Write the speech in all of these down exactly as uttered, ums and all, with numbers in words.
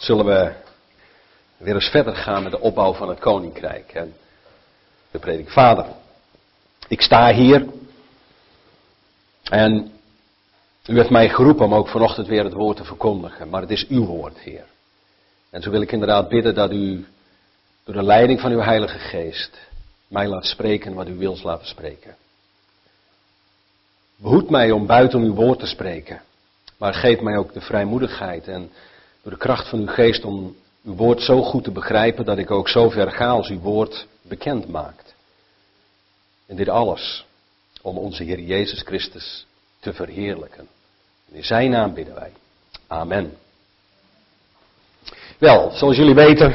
zullen we weer eens verder gaan met de opbouw van het koninkrijk. En de predik Vader. Ik sta hier en u heeft mij geroepen om ook vanochtend weer het woord te verkondigen. Maar het is uw woord, Heer. En zo wil ik inderdaad bidden dat u door de leiding van uw Heilige Geest mij laat spreken wat u wilt laten spreken. Behoed mij om buiten uw woord te spreken. Maar geef mij ook de vrijmoedigheid en door de kracht van uw geest om uw woord zo goed te begrijpen dat ik ook zo ver ga als uw woord bekend maakt. En dit alles om onze Heer Jezus Christus te verheerlijken. In zijn naam bidden wij. Amen. Wel, zoals jullie weten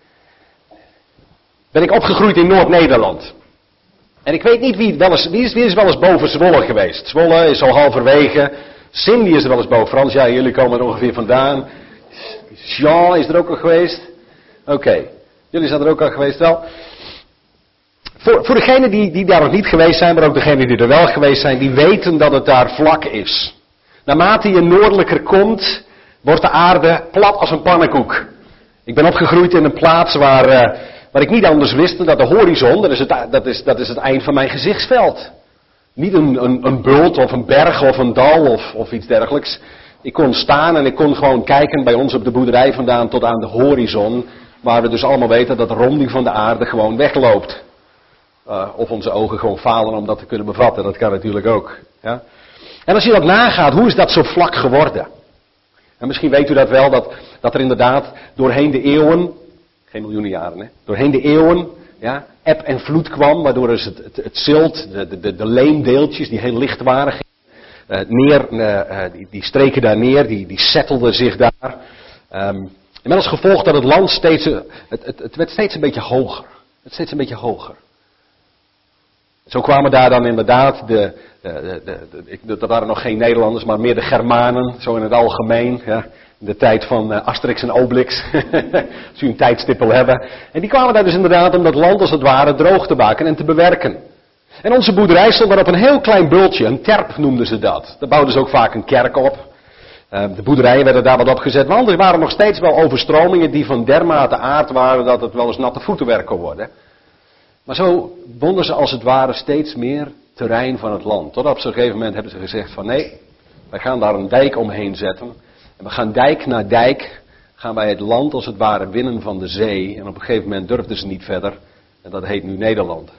ben ik opgegroeid in Noord-Nederland. En ik weet niet wie, wel eens, wie, is, wie is wel eens boven Zwolle geweest. Zwolle is al halverwege. Cindy is er wel eens boven. Frans, ja, jullie komen er ongeveer vandaan. Jean is er ook al geweest. Oké, okay. Jullie zijn er ook al geweest wel. Voor, voor degenen die, die daar nog niet geweest zijn, maar ook degenen die er wel geweest zijn, die weten dat het daar vlak is. Naarmate je noordelijker komt, wordt de aarde plat als een pannenkoek. Ik ben opgegroeid in een plaats waar, uh, waar ik niet anders wist dan dat de horizon, dat is het, dat is, dat is het eind van mijn gezichtsveld. Niet een, een, een bult of een berg of een dal of, of iets dergelijks. Ik kon staan en ik kon gewoon kijken bij ons op de boerderij vandaan tot aan de horizon. Waar we dus allemaal weten dat de ronding van de aarde gewoon wegloopt. Uh, of onze ogen gewoon falen om dat te kunnen bevatten. Dat kan natuurlijk ook. Ja? En als je dat nagaat, hoe is dat zo vlak geworden? En misschien weet u dat wel, dat, dat er inderdaad doorheen de eeuwen, geen miljoenen jaren hè, doorheen de eeuwen, ja, eb en vloed kwam, waardoor dus het, het, het zilt, de, de, de leemdeeltjes die heel licht waren, uh, neer, uh, die, die streken daar neer, die, die settelden zich daar. Um, en met als gevolg dat het land steeds, het, het, het werd steeds een beetje hoger. Het steeds een beetje hoger. Zo kwamen daar dan inderdaad, de, de, de, de, de, dat waren nog geen Nederlanders, maar meer de Germanen, zo in het algemeen. Ja, in de tijd van uh, Asterix en Obelix, als u een tijdstip wil hebben. En die kwamen daar dus inderdaad om dat land als het ware droog te maken en te bewerken. En onze boerderij stond daar op een heel klein bultje, een terp noemden ze dat. Daar bouwden ze ook vaak een kerk op. Uh, de boerderijen werden daar wat opgezet, maar anders waren er nog steeds wel overstromingen die van dermate aard waren dat het wel eens natte voetenwerk kon worden. Maar zo wonnen ze als het ware steeds meer terrein van het land. Tot op zo'n gegeven moment hebben ze gezegd van nee, wij gaan daar een dijk omheen zetten. En we gaan dijk na dijk, gaan wij het land als het ware winnen van de zee. En op een gegeven moment durfden ze niet verder. En dat heet nu Nederland.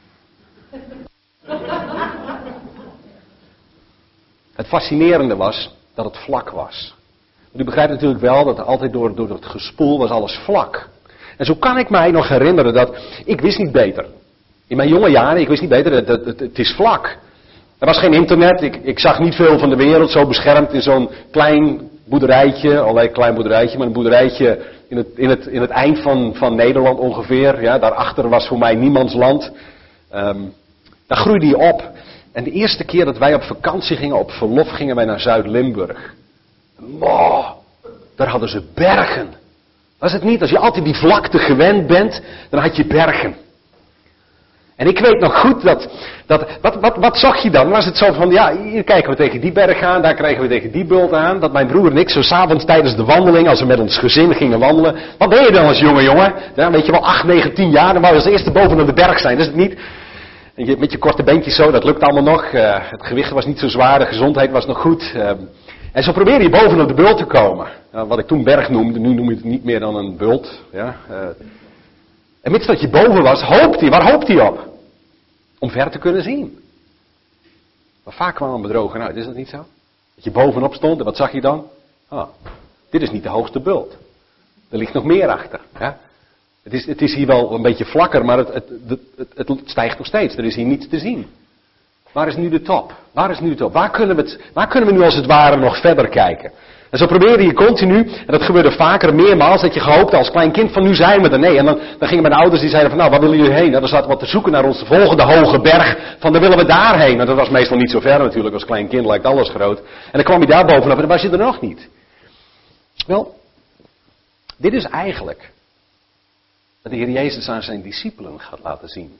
Het fascinerende was dat het vlak was. Want u begrijpt natuurlijk wel dat altijd door, door het gespoel was alles vlak. En zo kan ik mij nog herinneren dat, ik wist niet beter. In mijn jonge jaren, ik wist niet beter, het, het, het, het is vlak. Er was geen internet, ik, ik zag niet veel van de wereld, zo beschermd in zo'n klein boerderijtje, alleen klein boerderijtje, maar een boerderijtje in het, in het, in het eind van, van Nederland ongeveer. Ja, daarachter was voor mij niemands land. Um, daar groeide je op. En de eerste keer dat wij op vakantie gingen, op verlof, gingen wij naar Zuid-Limburg. Wow, daar hadden ze bergen. Was het niet? Als je altijd die vlakte gewend bent, dan had je bergen. En ik weet nog goed dat, dat wat, wat, wat zag je dan? Was het zo van, ja, hier kijken we tegen die berg aan, daar krijgen we tegen die bult aan. Dat mijn broer en ik zo 's avonds tijdens de wandeling, als we met ons gezin gingen wandelen. Wat deed je dan als jonge jongen? Ja, weet je wel, acht, negen, tien jaar, dan wou je als eerste boven op de berg zijn, dat is het niet. En je, met je korte beentjes zo, dat lukt allemaal nog. Uh, het gewicht was niet zo zwaar, de gezondheid was nog goed. Uh, En zo probeerde je boven op de bult te komen. Nou, wat ik toen berg noemde, nu noem je het niet meer dan een bult. Ja. Uh, en mits dat je boven was, hoopt hij. Waar hoopt hij op? Om ver te kunnen zien. Maar vaak kwamen bedrogen uit, is dat niet zo? Dat je bovenop stond en wat zag je dan? Ah, dit is niet de hoogste bult. Er ligt nog meer achter. Ja. Het, is, het is hier wel een beetje vlakker, maar het, het, het, het, het stijgt nog steeds. Er is hier niets te zien. Waar is nu de top? Waar is nu de top? Waar kunnen we, het, waar kunnen we nu als het ware nog verder kijken? En zo probeerde je continu, en dat gebeurde vaker, meermaals, dat je gehoopt als klein kind van nu zijn we er. Nee, en dan, dan gingen mijn ouders die zeiden van nou, waar willen jullie heen? Nou, dan zaten we te zoeken naar onze volgende hoge berg, van dan willen we daarheen. Nou, dat was meestal niet zo ver natuurlijk, als klein kind lijkt alles groot. En dan kwam je daar bovenop en dan was je er nog niet. Wel, dit is eigenlijk wat de Heer Jezus aan zijn discipelen gaat laten zien.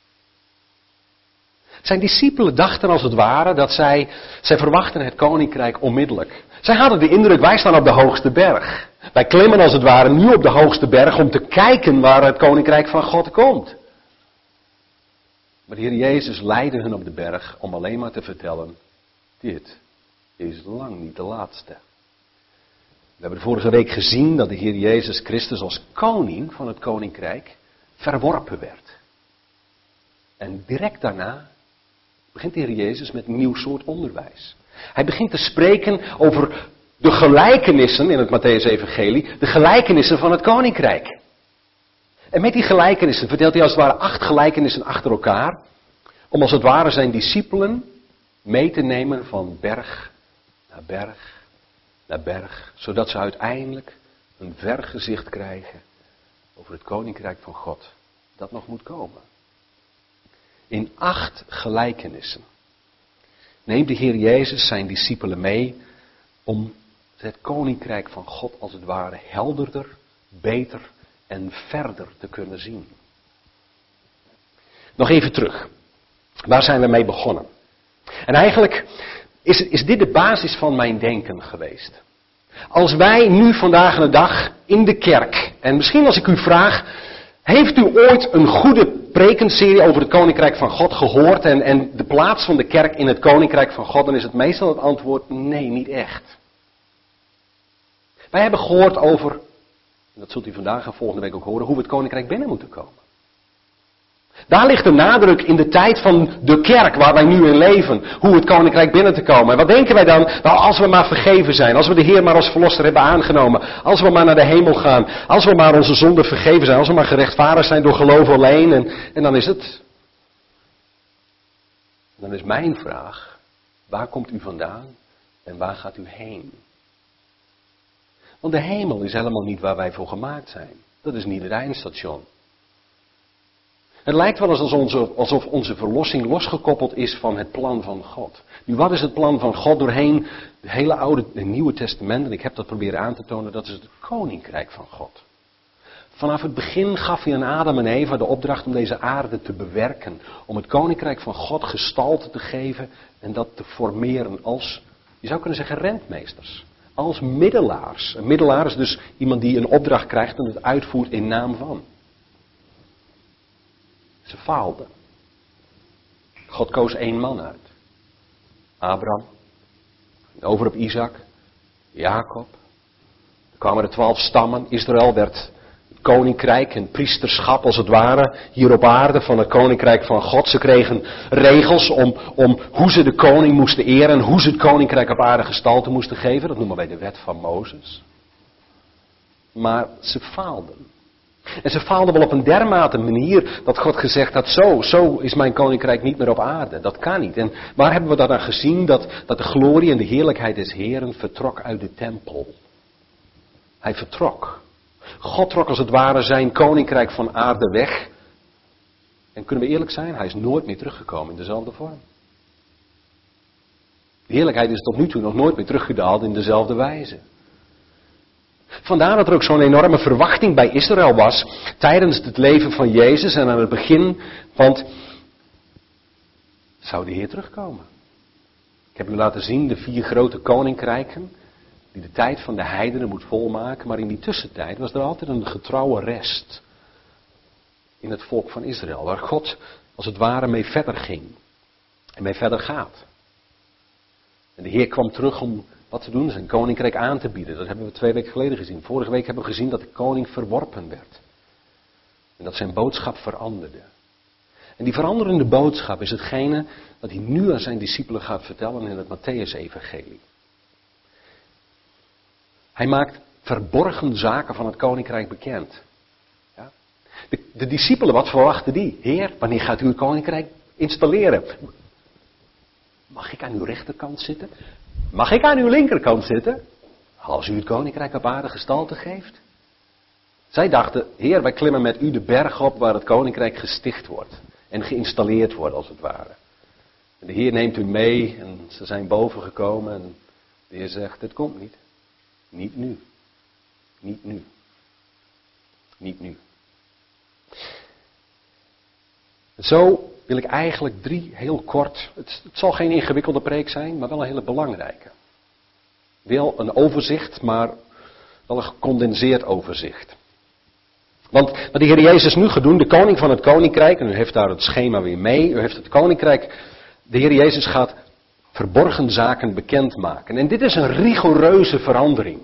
Zijn discipelen dachten als het ware dat zij, zij verwachten het koninkrijk onmiddellijk. Zij hadden de indruk, wij staan op de hoogste berg. Wij klimmen als het ware nu op de hoogste berg om te kijken waar het koninkrijk van God komt. Maar de Heer Jezus leidde hun op de berg om alleen maar te vertellen, dit is lang niet de laatste. We hebben de vorige week gezien dat de Heer Jezus Christus als koning van het koninkrijk verworpen werd. En direct daarna begint de Heer Jezus met een nieuw soort onderwijs. Hij begint te spreken over de gelijkenissen in het Mattheüs-evangelie, de gelijkenissen van het koninkrijk. En met die gelijkenissen vertelt hij als het ware acht gelijkenissen achter elkaar, om als het ware zijn discipelen mee te nemen van berg naar berg naar berg, zodat ze uiteindelijk een vergezicht krijgen over het koninkrijk van God dat nog moet komen. In acht gelijkenissen neemt de Heer Jezus zijn discipelen mee om het koninkrijk van God als het ware helderder, beter en verder te kunnen zien. Nog even terug. Waar zijn we mee begonnen? En eigenlijk is, is dit de basis van mijn denken geweest. Als wij nu vandaag de dag in de kerk, en misschien als ik u vraag, heeft u ooit een goede prekenserie over het koninkrijk van God gehoord en, en de plaats van de kerk in het koninkrijk van God, dan is het meestal het antwoord nee, niet echt. Wij hebben gehoord over, en dat zult u vandaag en volgende week ook horen, hoe we het koninkrijk binnen moeten komen. Daar ligt de nadruk in de tijd van de kerk waar wij nu in leven. Hoe het koninkrijk binnen te komen. En wat denken wij dan? Nou, als we maar vergeven zijn. Als we de Heer maar als verlosser hebben aangenomen. Als we maar naar de hemel gaan. Als we maar onze zonden vergeven zijn. Als we maar gerechtvaardigd zijn door geloof alleen. En, en dan is het. Dan is mijn vraag. Waar komt u vandaan? En waar gaat u heen? Want de hemel is helemaal niet waar wij voor gemaakt zijn. Dat is niet het eindstation. Het lijkt wel eens alsof onze, alsof onze verlossing losgekoppeld is van het plan van God. Nu, wat is het plan van God doorheen het hele Oude en Nieuwe Testament? En ik heb dat proberen aan te tonen, dat is het koninkrijk van God. Vanaf het begin gaf hij aan Adam en Eva de opdracht om deze aarde te bewerken. Om het koninkrijk van God gestalte te geven en dat te formeren als, je zou kunnen zeggen, rentmeesters. Als middelaars. Een middelaar is dus iemand die een opdracht krijgt en het uitvoert in naam van. Ze faalden. God koos één man uit. Abraham. Over op Isaac. Jacob. Er kwamen de twaalf stammen. Israël werd het koninkrijk en priesterschap als het ware hier op aarde van het koninkrijk van God. Ze kregen regels om, om hoe ze de koning moesten eren en hoe ze het koninkrijk op aarde gestalte moesten geven. Dat noemen wij de wet van Mozes. Maar ze faalden. En ze faalden wel op een dermate manier dat God gezegd had, zo, zo is mijn koninkrijk niet meer op aarde. Dat kan niet. En waar hebben we dat aan gezien? Dat, dat de glorie en de heerlijkheid des Heeren vertrok uit de tempel. Hij vertrok. God trok als het ware zijn koninkrijk van aarde weg. En kunnen we eerlijk zijn, hij is nooit meer teruggekomen in dezelfde vorm. De heerlijkheid is tot nu toe nog nooit meer teruggedaald in dezelfde wijze. Vandaar dat er ook zo'n enorme verwachting bij Israël was tijdens het leven van Jezus en aan het begin, want zou de Heer terugkomen? Ik heb u laten zien de vier grote koninkrijken die de tijd van de heidenen moet volmaken, maar in die tussentijd was er altijd een getrouwe rest in het volk van Israël, waar God als het ware mee verder ging en mee verder gaat. En de Heer kwam terug om wat te doen, zijn koninkrijk aan te bieden. Dat hebben we twee weken geleden gezien. Vorige week hebben we gezien dat de koning verworpen werd. En dat zijn boodschap veranderde. En die veranderende boodschap is hetgene dat hij nu aan zijn discipelen gaat vertellen in het Mattheüs-evangelie. Hij maakt verborgen zaken van het koninkrijk bekend. Ja? De, de discipelen, wat verwachten die? Heer, wanneer gaat u het koninkrijk installeren? Mag ik aan uw rechterkant zitten? Mag ik aan uw linkerkant zitten? Als u het koninkrijk op aarde gestalte geeft. Zij dachten, Heer, wij klimmen met u de berg op waar het koninkrijk gesticht wordt. En geïnstalleerd wordt als het ware. En de Heer neemt u mee en ze zijn boven gekomen. En de Heer zegt, het komt niet. Niet nu. Niet nu. Niet nu. Zo wil ik eigenlijk drie heel kort, het, het zal geen ingewikkelde preek zijn, maar wel een hele belangrijke. Wel een overzicht, maar Wel een gecondenseerd overzicht. Want wat de Heer Jezus nu gaat doen, de koning van het koninkrijk, en u heeft daar het schema weer mee, u heeft het koninkrijk, de Heer Jezus gaat verborgen zaken bekendmaken. En dit is een rigoureuze verandering.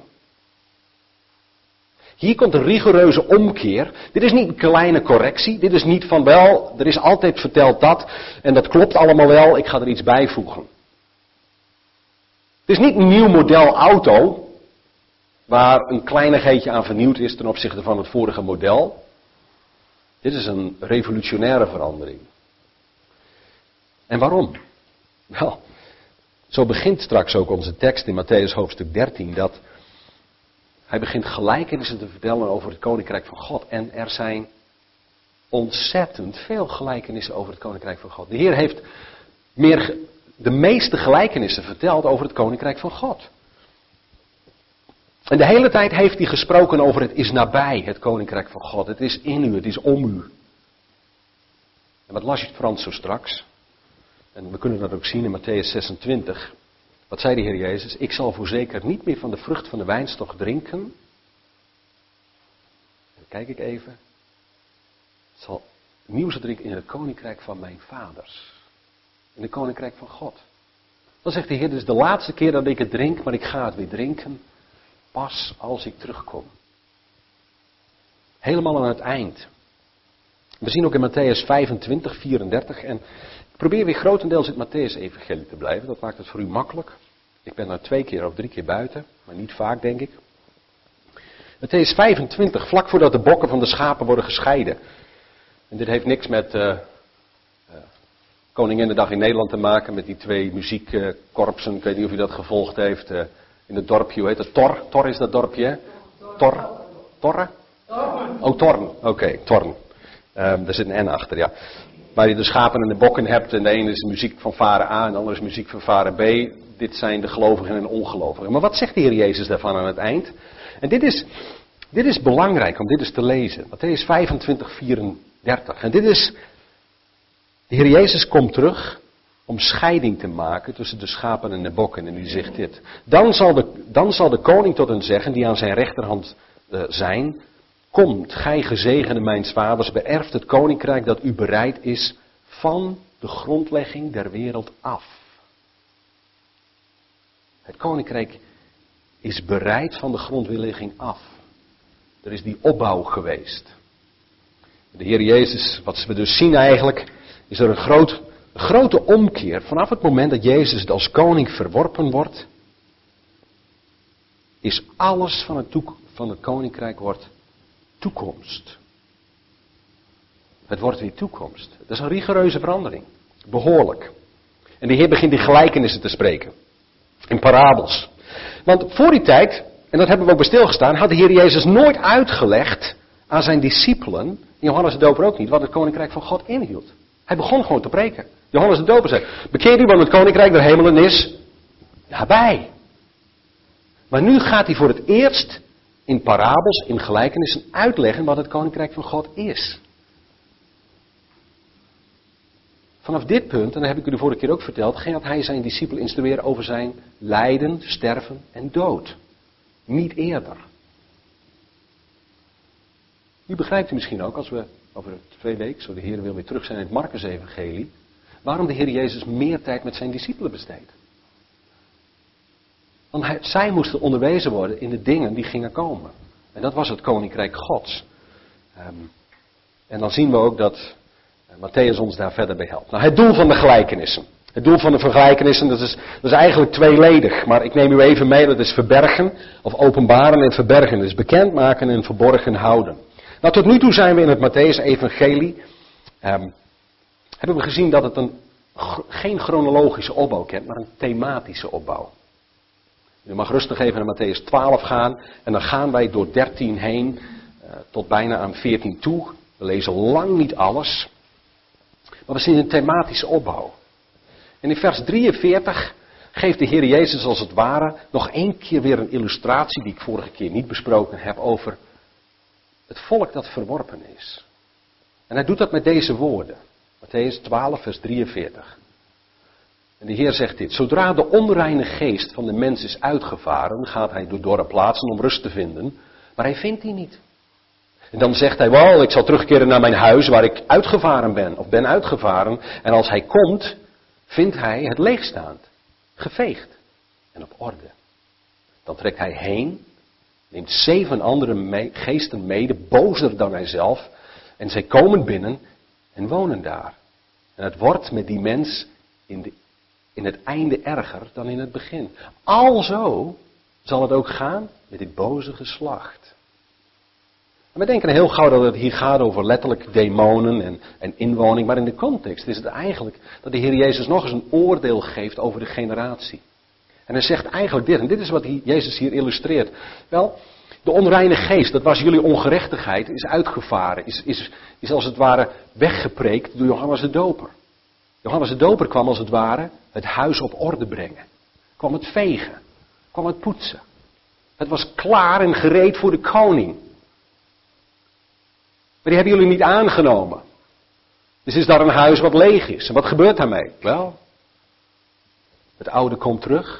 Hier komt een rigoureuze omkeer. Dit is niet een kleine correctie. Dit is niet van wel, er is altijd verteld dat. En dat klopt allemaal wel, ik ga er iets bijvoegen. Het is niet een nieuw model auto. Waar een kleinigheidje aan vernieuwd is ten opzichte van het vorige model. Dit is een revolutionaire verandering. En waarom? Wel, zo begint straks ook onze tekst in Mattheüs hoofdstuk dertien. Dat hij begint gelijkenissen te vertellen over het koninkrijk van God. En er zijn ontzettend veel gelijkenissen over het koninkrijk van God. De Heer heeft meer, de meeste gelijkenissen verteld over het koninkrijk van God. En de hele tijd heeft hij gesproken over het is nabij, het koninkrijk van God. Het is in u, het is om u. En wat las je het Frans zo straks? En we kunnen dat ook zien in Mattheüs zesentwintig. Wat zei de Heer Jezus? Ik zal voorzeker niet meer van de vrucht van de wijnstok drinken. Dan kijk ik even. Ik zal nieuw drinken in het koninkrijk van mijn vaders. In het koninkrijk van God. Dan zegt de Heer, dit is de laatste keer dat ik het drink, maar ik ga het weer drinken. Pas als ik terugkom. Helemaal aan het eind. We zien ook in Mattheüs vijfentwintig, vierendertig. En ik probeer weer grotendeels in het Mattheüs-evangelie te blijven. Dat maakt het voor u makkelijk. Ik ben daar twee keer of drie keer buiten. Maar niet vaak, denk ik. Mattheüs vijfentwintig, vlak voordat de bokken van de schapen worden gescheiden. En dit heeft niks met uh, uh, Koninginnedag in Nederland te maken. Met die twee muziekkorpsen. Ik weet niet of u dat gevolgd heeft. Uh, In het dorpje, hoe heet het? Tor? Tor is dat dorpje, hè? Tor? Torre? Oh, Torn. Oké, okay, Torn. Um, daar zit een N achter, ja. Waar je de schapen en de bokken hebt. En de ene is muziek van varen A en de andere is muziek van varen B. Dit zijn de gelovigen en ongelovigen. Maar wat zegt de Heer Jezus daarvan aan het eind? En dit is, dit is belangrijk om dit eens te lezen. Mattheüs vijfentwintig, vierendertig. En dit is, de Heer Jezus komt terug om scheiding te maken tussen de schapen en de bokken. En die zegt dit. Dan zal de, dan zal de koning tot hen zeggen, die aan zijn rechterhand uh, zijn. Komt, gij gezegende mijns vaders, beërft het koninkrijk dat u bereid is van de grondlegging der wereld af. Het koninkrijk is bereid van de grondlegging af. Er is die opbouw geweest. De Heer Jezus, wat we dus zien eigenlijk, is er een groot... Een grote omkeer vanaf het moment dat Jezus als koning verworpen wordt, is alles van het, toek- van het koninkrijk wordt toekomst. Het wordt weer toekomst. Dat is een rigoureuze verandering. Behoorlijk. En de Heer begint in gelijkenissen te spreken. In parabels. Want voor die tijd, en dat hebben we ook bij stilgestaan, had de Heer Jezus nooit uitgelegd aan zijn discipelen, Johannes de Doper ook niet, wat het koninkrijk van God inhield. Hij begon gewoon te preken. Johannes de Doper zei, bekeer u, want het koninkrijk der hemelen is nabij. Maar nu gaat hij voor het eerst in parabels, in gelijkenissen uitleggen wat het koninkrijk van God is. Vanaf dit punt, en dat heb ik u de vorige keer ook verteld, gaat hij zijn discipelen instrueren over zijn lijden, sterven en dood. Niet eerder. Nu begrijpt u misschien ook, als we over twee weken, zo de Heer wil weer terug zijn in het Marcus-evangelie, waarom de Heer Jezus meer tijd met zijn discipelen besteedt. Want hij, zij moesten onderwezen worden in de dingen die gingen komen. En dat was het koninkrijk Gods. Um, en dan zien we ook dat uh, Mattheüs ons daar verder bij helpt. Nou, het doel van de gelijkenissen. Het doel van de vergelijkenissen, dat is, dat is eigenlijk tweeledig. Maar ik neem u even mee, dat is verbergen, of openbaren en verbergen. Dat is bekendmaken en verborgen houden. Nou, tot nu toe zijn we in het Mattheüs-evangelie. Um, hebben we gezien dat het een, geen chronologische opbouw kent, maar een thematische opbouw. U mag rustig even naar Mattheüs twaalf gaan. En dan gaan wij door dertien heen, uh, tot bijna aan veertien toe. We lezen lang niet alles. Maar we zien een thematische opbouw. En in vers drieënveertig geeft de Heer Jezus als het ware nog één keer weer een illustratie die ik vorige keer niet besproken heb over het volk dat verworpen is. En hij doet dat met deze woorden. Mattheüs twaalf vers drieënveertig. En En de Heer zegt dit. Zodra de onreine geest van de mens is uitgevaren, gaat hij door dorre plaatsen om rust te vinden. Maar hij vindt die niet. En dan zegt hij, wel, ik zal terugkeren naar mijn huis waar ik uitgevaren ben. Of ben uitgevaren. En als hij komt, vindt hij het leegstaand. Geveegd. En op orde. Dan trekt hij heen. Neemt zeven andere me- geesten mede, bozer dan hijzelf. En zij komen binnen en wonen daar. En het wordt met die mens in, de, in het einde erger dan in het begin. Alzo zal het ook gaan met dit boze geslacht. En we denken heel gauw dat het hier gaat over letterlijk demonen en, en inwoning. Maar in de context is het eigenlijk dat de Heer Jezus nog eens een oordeel geeft over de generatie. En hij zegt eigenlijk dit, en dit is wat Jezus hier illustreert. Wel, de onreine geest, dat was jullie ongerechtigheid, is uitgevaren. Is, is, is als het ware weggepreekt door Johannes de Doper. Johannes de Doper kwam als het ware het huis op orde brengen. Kwam het vegen. Kwam het poetsen. Het was klaar en gereed voor de koning. Maar die hebben jullie niet aangenomen. Dus is daar een huis wat leeg is. En wat gebeurt daarmee? Wel, het oude komt terug.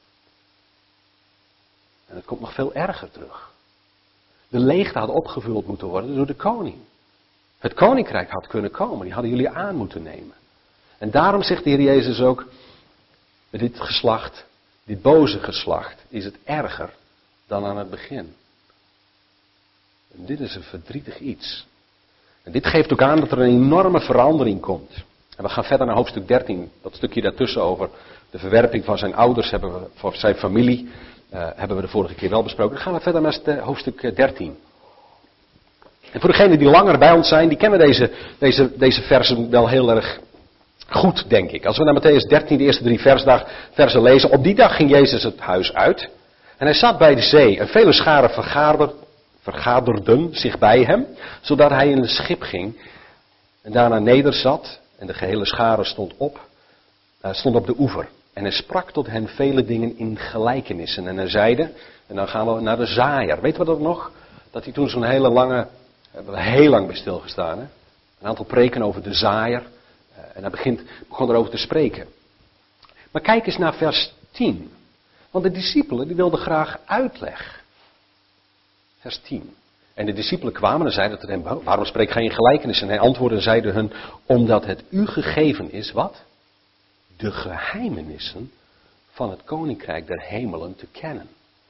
En het komt nog veel erger terug. De leegte had opgevuld moeten worden door de koning. Het koninkrijk had kunnen komen. Die hadden jullie aan moeten nemen. En daarom zegt de Heer Jezus ook, met dit geslacht, dit boze geslacht, is het erger dan aan het begin. En dit is een verdrietig iets. En dit geeft ook aan dat er een enorme verandering komt. En we gaan verder naar hoofdstuk dertien. Dat stukje daartussen over de verwerping van zijn ouders, hebben we, voor zijn familie, uh, hebben we de vorige keer wel besproken. Dan gaan we verder naar hoofdstuk dertien. En voor degenen die langer bij ons zijn, die kennen deze, deze, deze versen wel heel erg goed, denk ik. Als we naar Mattheüs dertien, de eerste drie versdag, versen lezen. Op die dag ging Jezus het huis uit. En hij zat bij de zee. En vele scharen vergaderden, vergaderden zich bij hem, zodat hij in een schip ging. En daarna nederzat. En de gehele schare stond op, uh, stond op de oever. En hij sprak tot hen vele dingen in gelijkenissen. En hij zeide, en dan gaan we naar de zaaier. Weet we dat nog? Dat hij toen zo'n hele lange, hebben we heel lang bij stilgestaan. Hè? Een aantal preken over de zaaier. Uh, en hij begint, begon erover te spreken. Maar kijk eens naar vers tien. Want de discipelen die wilden graag uitleg. Vers tien. En de discipelen kwamen en zeiden tot hem, waarom spreek gij in gelijkenissen? En hij antwoordde en zeide hun, omdat het u gegeven is, wat? De geheimenissen van het koninkrijk der hemelen te kennen.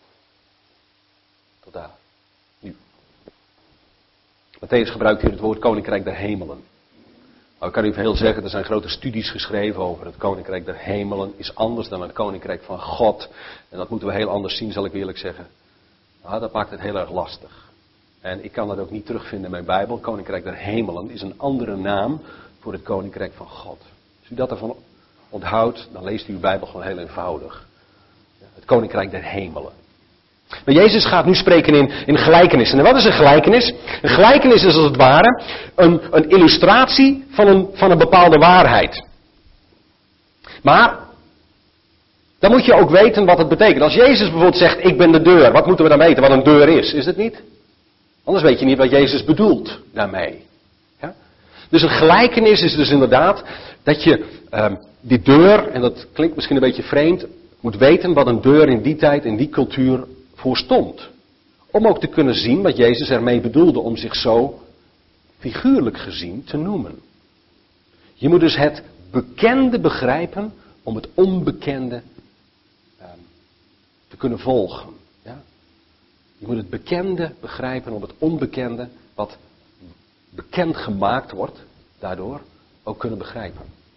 Tot daar. Nu. Mattheüs gebruikt hier het woord koninkrijk der hemelen. Nou, ik kan u veel zeggen, er zijn grote studies geschreven over het koninkrijk der hemelen. Is anders dan het koninkrijk van God. En dat moeten we heel anders zien, zal ik eerlijk zeggen. Nou, dat maakt het heel erg lastig. En ik kan dat ook niet terugvinden in mijn Bijbel. Koninkrijk der hemelen is een andere naam voor het koninkrijk van God. Als u dat ervan onthoudt, dan leest u uw Bijbel gewoon heel eenvoudig. Het koninkrijk der hemelen. Maar Jezus gaat nu spreken in, in gelijkenissen. En wat is een gelijkenis? Een gelijkenis is als het ware een, een illustratie van een, van een bepaalde waarheid. Maar dan moet je ook weten wat het betekent. Als Jezus bijvoorbeeld zegt, ik ben de deur. Wat moeten we dan weten wat een deur is? Is het niet? Anders weet je niet wat Jezus bedoelt daarmee. Ja? Dus een gelijkenis is dus inderdaad dat je uh, die deur, en dat klinkt misschien een beetje vreemd, moet weten wat een deur in die tijd, in die cultuur voor stond. Om ook te kunnen zien wat Jezus ermee bedoelde om zich zo figuurlijk gezien te noemen. Je moet dus het bekende begrijpen om het onbekende uh, te kunnen volgen. Ja? Je moet het bekende begrijpen om het onbekende, wat bekend gemaakt wordt, daardoor ook kunnen begrijpen.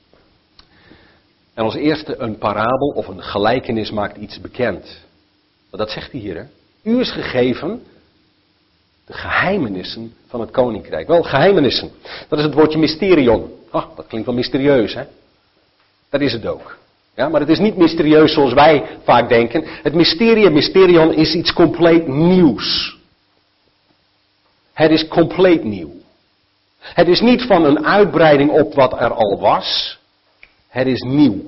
En als eerste een parabel of een gelijkenis maakt iets bekend. Dat zegt hij hier, hè. U is gegeven de geheimenissen van het koninkrijk. Wel, geheimenissen. Dat is het woordje mysterion. Oh, dat klinkt wel mysterieus, hè. Dat is het ook. Ja, maar het is niet mysterieus zoals wij vaak denken. Het mysterie, mysterion is iets compleet nieuws. Het is compleet nieuw. Het is niet van een uitbreiding op wat er al was. Het is nieuw.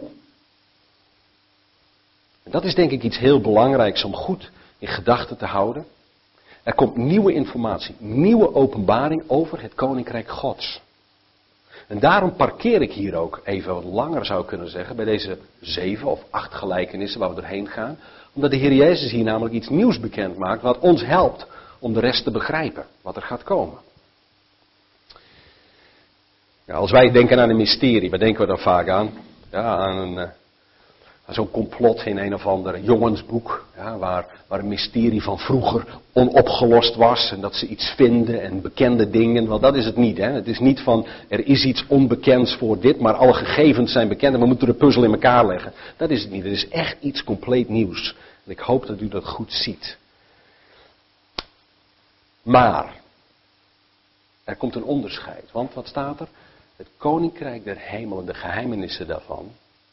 En dat is denk ik iets heel belangrijks om goed in gedachten te houden. Er komt nieuwe informatie, nieuwe openbaring over het koninkrijk Gods. En daarom parkeer ik hier ook even wat langer, zou ik kunnen zeggen, bij deze zeven of acht gelijkenissen waar we doorheen gaan. Omdat de Heer Jezus hier namelijk iets nieuws bekend maakt wat ons helpt om de rest te begrijpen, wat er gaat komen. Ja, als wij denken aan een mysterie, waar denken we dan vaak aan? Ja, aan een... Uh, Zo'n complot in een of ander jongensboek, ja, waar, waar een mysterie van vroeger onopgelost was. En dat ze iets vinden en bekende dingen. Want dat is het niet. Hè. Het is niet van er is iets onbekends voor dit, maar alle gegevens zijn bekend en we moeten de puzzel in elkaar leggen. Dat is het niet. Het is echt iets compleet nieuws. En ik hoop dat u dat goed ziet. Maar, er komt een onderscheid. Want wat staat er? Het koninkrijk der hemelen, de geheimenissen daarvan,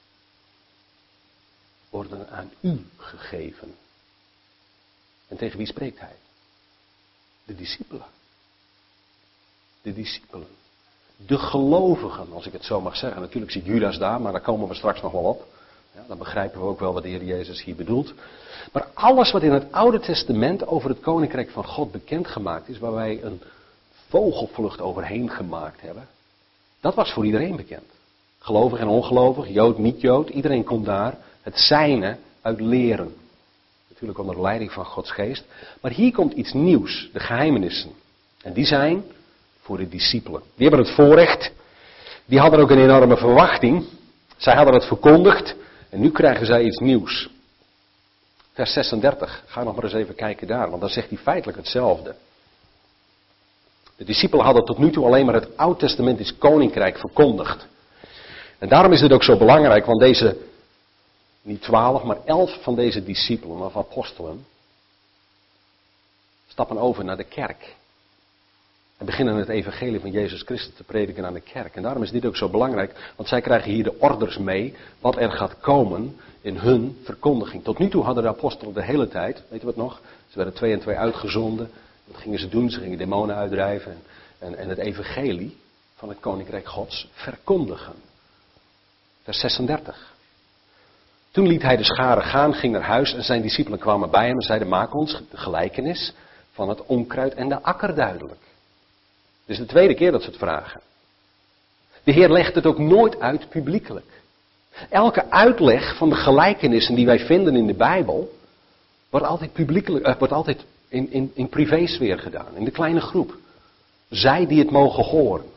worden aan u gegeven. En tegen wie spreekt hij? De discipelen. De discipelen. De gelovigen, als ik het zo mag zeggen. Natuurlijk zit Judas daar, maar daar komen we straks nog wel op. Ja, dan begrijpen we ook wel wat de Heer Jezus hier bedoelt. Maar alles wat in het Oude Testament over het Koninkrijk van God bekendgemaakt is, waar wij een vogelvlucht overheen gemaakt hebben, dat was voor iedereen bekend. Gelovig en ongelovig, Jood, niet-Jood, iedereen kon daar het zijne uit leren. Natuurlijk onder leiding van Gods geest. Maar hier komt iets nieuws, de geheimenissen. En die zijn voor de discipelen. Die hebben het voorrecht. Die hadden ook een enorme verwachting. Zij hadden het verkondigd. En nu krijgen zij iets nieuws. Vers zesendertig. Ga nog maar eens even kijken daar. Want dan zegt hij feitelijk hetzelfde. De discipelen hadden tot nu toe alleen maar het Oud-testamentisch koninkrijk verkondigd. En daarom is het ook zo belangrijk. Want deze, niet twaalf, maar elf van deze discipelen of apostelen stappen over naar de kerk. En beginnen het evangelie van Jezus Christus te prediken aan de kerk. En daarom is dit ook zo belangrijk, want zij krijgen hier de orders mee wat er gaat komen in hun verkondiging. Tot nu toe hadden de apostelen de hele tijd, weten we het nog, ze werden twee en twee uitgezonden. Wat gingen ze doen? Ze gingen demonen uitdrijven en, en, en het evangelie van het koninkrijk Gods verkondigen. Vers zesendertig. Toen liet hij de scharen gaan, ging naar huis en zijn discipelen kwamen bij hem en zeiden: maak ons de gelijkenis van het onkruid en de akker duidelijk. Dit is de tweede keer dat ze het vragen. De Heer legt het ook nooit uit publiekelijk. Elke uitleg van de gelijkenissen die wij vinden in de Bijbel wordt altijd publiekelijk, uh, wordt altijd in, in, in privésfeer gedaan, in de kleine groep. Zij die het mogen horen.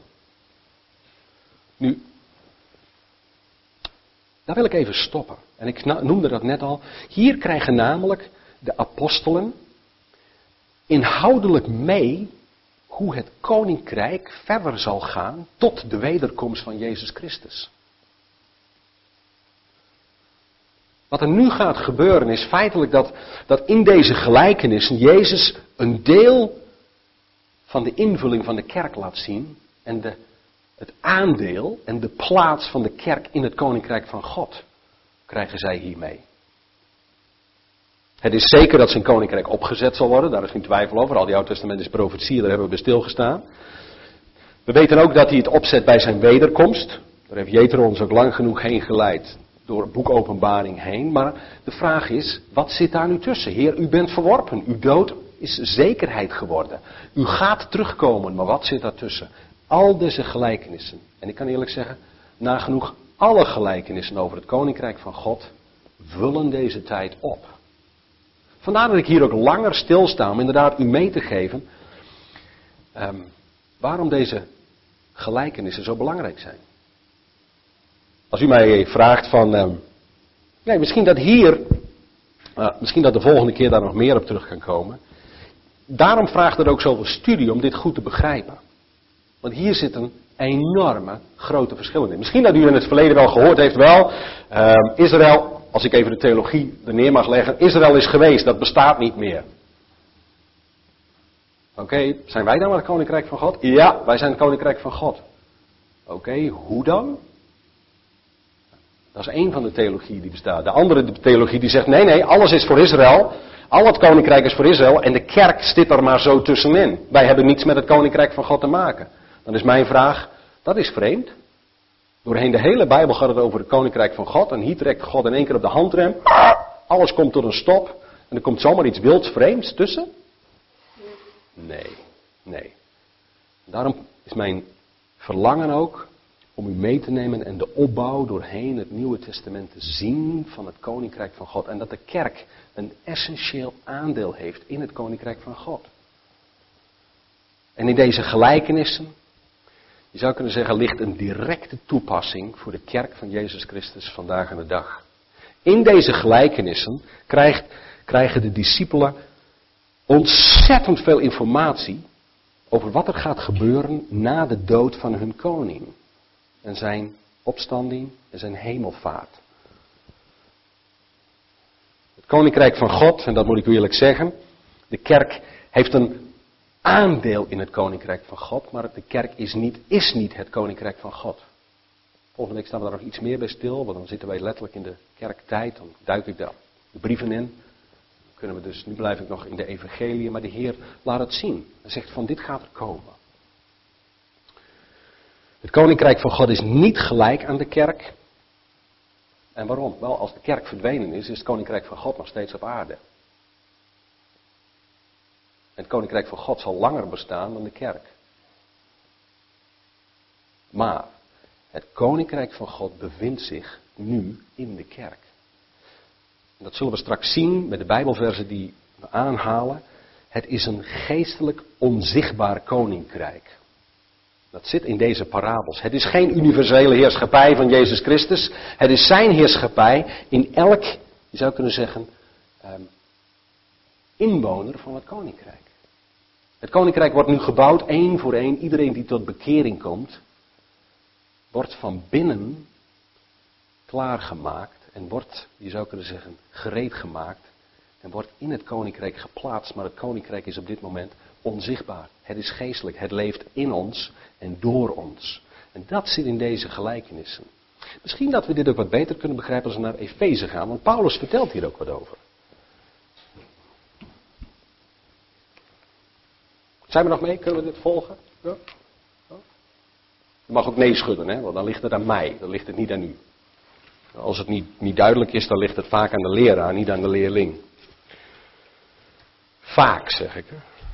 Nu, daar wil ik even stoppen. En ik noemde dat net al. Hier krijgen namelijk de apostelen inhoudelijk mee hoe het koninkrijk verder zal gaan tot de wederkomst van Jezus Christus. Wat er nu gaat gebeuren is feitelijk dat, dat in deze gelijkenissen Jezus een deel van de invulling van de kerk laat zien en de, het aandeel en de plaats van de kerk in het koninkrijk van God krijgen zij hiermee. Het is zeker dat zijn koninkrijk opgezet zal worden, daar is geen twijfel over. Al die Oud-testamentische profetieën, daar hebben we bij stilgestaan. We weten ook dat hij het opzet bij zijn wederkomst. Daar heeft Jethro ons ook lang genoeg heen geleid, door het boek Openbaring heen. Maar de vraag is, wat zit daar nu tussen? Heer, u bent verworpen, uw dood is zekerheid geworden. U gaat terugkomen, maar wat zit daartussen? Al deze gelijkenissen, en ik kan eerlijk zeggen, nagenoeg alle gelijkenissen over het koninkrijk van God vullen deze tijd op. Vandaar dat ik hier ook langer stilsta om inderdaad u mee te geven um, waarom deze gelijkenissen zo belangrijk zijn. Als u mij vraagt van, um, nee, misschien dat hier, uh, misschien dat de volgende keer daar nog meer op terug kan komen. Daarom vraagt het ook zoveel studie om dit goed te begrijpen. Want hier zit een enorme grote verschil in. Misschien dat u in het verleden wel gehoord heeft, wel, um, Israël, als ik even de theologie er neer mag leggen, Israël is geweest, dat bestaat niet meer. Oké, okay, zijn wij dan maar het koninkrijk van God? Ja, wij zijn het koninkrijk van God. Oké, okay, hoe dan? Dat is één van de theologieën die bestaat. De andere theologie die zegt, nee, nee, alles is voor Israël. Al het koninkrijk is voor Israël en de kerk zit er maar zo tussenin. Wij hebben niets met het koninkrijk van God te maken. Dan is mijn vraag, dat is vreemd. Doorheen de hele Bijbel gaat het over het koninkrijk van God. En hier trekt God in één keer op de handrem. Alles komt tot een stop. En er komt zomaar iets wilds vreemds tussen. Nee, nee. Daarom is mijn verlangen ook om u mee te nemen en de opbouw doorheen het Nieuwe Testament te zien van het Koninkrijk van God. En dat de kerk een essentieel aandeel heeft in het Koninkrijk van God. En in deze gelijkenissen, je zou kunnen zeggen, ligt een directe toepassing voor de kerk van Jezus Christus vandaag aan de dag. In deze gelijkenissen krijgt, krijgen de discipelen ontzettend veel informatie over wat er gaat gebeuren na de dood van hun koning. En zijn opstanding en zijn hemelvaart. Het Koninkrijk van God, en dat moet ik u eerlijk zeggen, de kerk heeft een aandeel in het Koninkrijk van God, maar de kerk is niet, is niet het Koninkrijk van God. Volgende week staan we daar nog iets meer bij stil, want dan zitten wij letterlijk in de kerktijd, dan duik ik daar de brieven in. Kunnen we dus, nu blijf ik nog in de evangelie, maar de Heer laat het zien. Hij zegt van dit gaat er komen. Het Koninkrijk van God is niet gelijk aan de kerk. En waarom? Wel, als de kerk verdwenen is, is het Koninkrijk van God nog steeds op aarde. Het Koninkrijk van God zal langer bestaan dan de kerk. Maar het Koninkrijk van God bevindt zich nu in de kerk. En dat zullen we straks zien met de Bijbelversen die we aanhalen. Het is een geestelijk onzichtbaar koninkrijk. Dat zit in deze parabels. Het is geen universele heerschappij van Jezus Christus. Het is zijn heerschappij in elk, je zou kunnen zeggen, um, inwoner van het koninkrijk. Het koninkrijk wordt nu gebouwd, één voor één. Iedereen die tot bekering komt, wordt van binnen klaargemaakt. En wordt, je zou kunnen zeggen, gereed gemaakt. En wordt in het koninkrijk geplaatst. Maar het koninkrijk is op dit moment onzichtbaar. Het is geestelijk. Het leeft in ons en door ons. En dat zit in deze gelijkenissen. Misschien dat we dit ook wat beter kunnen begrijpen als we naar Efeze gaan. Want Paulus vertelt hier ook wat over. Zijn we nog mee? Kunnen we dit volgen? Ja? Ja? Je mag ook nee schudden, hè? Want dan ligt het aan mij. Dan ligt het niet aan u. Als het niet, niet duidelijk is, dan ligt het vaak aan de leraar, niet aan de leerling. Vaak, zeg ik. Hè?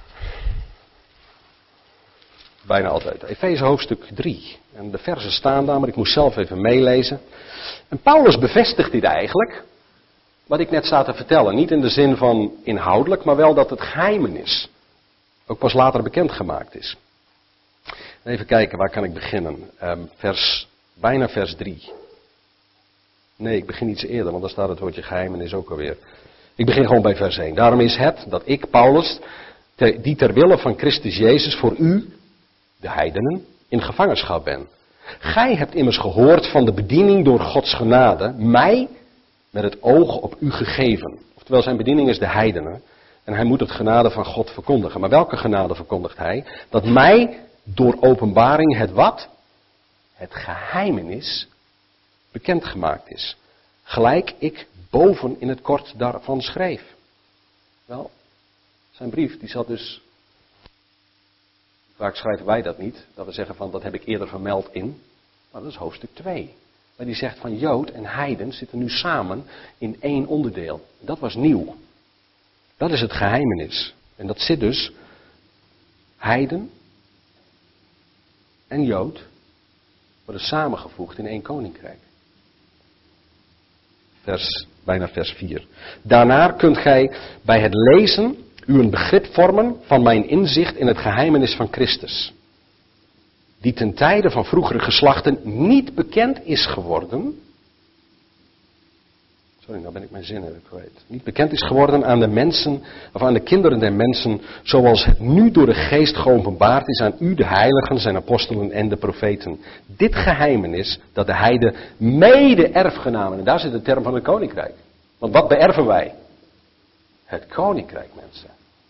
Bijna altijd. Efeze hoofdstuk drie. En de versen staan daar, maar ik moest zelf even meelezen. En Paulus bevestigt dit eigenlijk, wat ik net sta te vertellen. Niet in de zin van inhoudelijk, maar wel dat het geheimenis ook pas later bekendgemaakt is. Even kijken, waar kan ik beginnen? Um, vers, bijna vers drie. Nee, ik begin iets eerder, want daar staat het woordje geheimenis ook alweer. Ik begin gewoon bij vers één. Daarom is het dat ik, Paulus, te, die ter wille van Christus Jezus voor u, de heidenen, in gevangenschap ben. Gij hebt immers gehoord van de bediening door Gods genade, mij met het oog op u gegeven. Oftewel, zijn bediening is de heidenen. En hij moet het genade van God verkondigen. Maar welke genade verkondigt hij? Dat mij door openbaring het wat? Het geheimenis bekendgemaakt is. Gelijk ik boven in het kort daarvan schreef. Wel, zijn brief die zat dus... Vaak schrijven wij dat niet. Dat we zeggen van dat heb ik eerder vermeld in. Maar dat is hoofdstuk twee. Maar die zegt van Jood en Heiden zitten nu samen in één onderdeel. Dat was nieuw. Dat is het geheimenis. En dat zit dus Heiden en Jood worden samengevoegd in één koninkrijk. Vers, bijna vers vier. Daarna kunt gij bij het lezen u een begrip vormen van mijn inzicht in het geheimenis van Christus. Die ten tijde van vroegere geslachten niet bekend is geworden. Sorry, nou ben ik mijn zin even kwijt. Niet bekend is geworden aan de mensen, of aan de kinderen der mensen, zoals het nu door de geest geopenbaard is aan u, de heiligen, zijn apostelen en de profeten. Dit geheimenis, dat de heiden mede-erfgenamen, en daar zit de term van het koninkrijk. Want wat beërven wij? Het koninkrijk, mensen.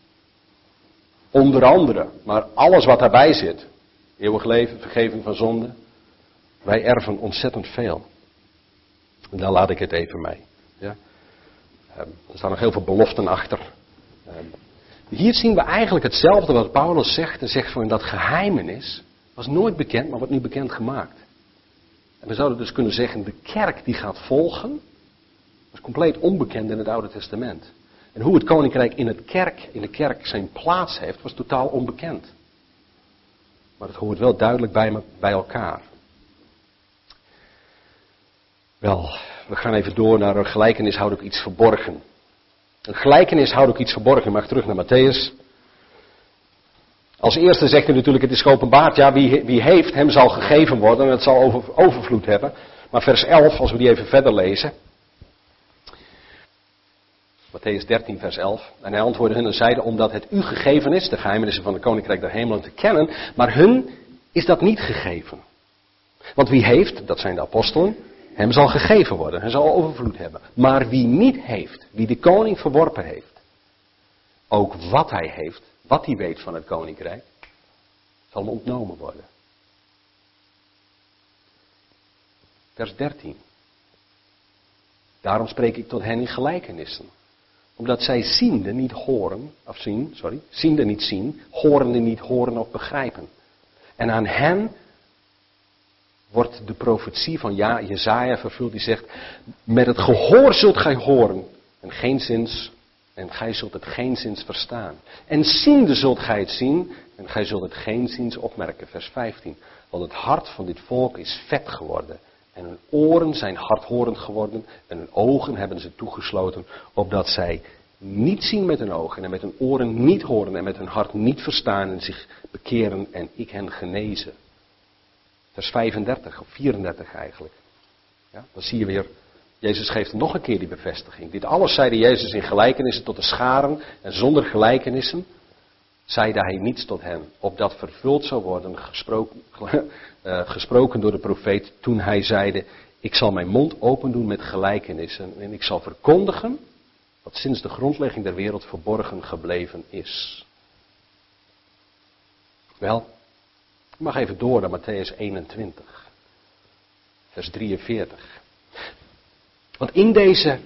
Onder andere, maar alles wat daarbij zit. Eeuwig leven, vergeving van zonde. Wij erven ontzettend veel. En daar laat ik het even mee. Ja. Um, er staan nog heel veel beloften achter. Um, hier zien we eigenlijk hetzelfde wat Paulus zegt. En zegt van dat geheimenis was nooit bekend, maar wordt nu bekend gemaakt. En we zouden dus kunnen zeggen, de kerk die gaat volgen, was compleet onbekend in het Oude Testament. En hoe het koninkrijk in, het kerk, in de kerk zijn plaats heeft, was totaal onbekend. Maar het hoort wel duidelijk bij, me, bij elkaar. Wel, we gaan even door naar een gelijkenis houdt ook iets verborgen. Een gelijkenis houdt ook iets verborgen. Mag terug naar Matthäus. Als eerste zegt hij natuurlijk, het is geopenbaard. Ja, wie, wie heeft, hem zal gegeven worden en het zal over, overvloed hebben. Maar vers elf, als we die even verder lezen. Matthäus dertien, vers elf. En hij antwoordde hun en zeide, omdat het u gegeven is, de geheimenissen van het koninkrijk der hemelen te kennen. Maar hun is dat niet gegeven. Want wie heeft, dat zijn de apostelen, hem zal gegeven worden. Hij zal overvloed hebben. Maar wie niet heeft, wie de koning verworpen heeft. Ook wat hij heeft, wat hij weet van het koninkrijk, zal hem ontnomen worden. Vers dertien. Daarom spreek ik tot hen in gelijkenissen. Omdat zij ziende niet horen, of zien, sorry, ziende niet zien, horende niet horen of begrijpen. En aan hen wordt de profetie van ja, Jesaja vervuld, die zegt, met het gehoor zult gij horen, en geenszins, en gij zult het geenszins verstaan. En ziende zult gij het zien, en gij zult het geenszins opmerken, vers vijftien. Want het hart van dit volk is vet geworden, en hun oren zijn hardhorend geworden, en hun ogen hebben ze toegesloten, opdat zij niet zien met hun ogen, en met hun oren niet horen, en met hun hart niet verstaan, en zich bekeren, en ik hen genezen. Vers vijfendertig, of vierendertig eigenlijk. Ja, dan zie je weer, Jezus geeft nog een keer die bevestiging. Dit alles zeide Jezus in gelijkenissen tot de scharen, en zonder gelijkenissen zeide hij niets tot hen, opdat vervuld zou worden, gesproken, uh, gesproken door de profeet, toen hij zeide, ik zal mijn mond open doen met gelijkenissen, en ik zal verkondigen wat sinds de grondlegging der wereld verborgen gebleven is. Wel, ik mag even door naar Matthäus eenentwintig, vers drieënveertig. Want in deze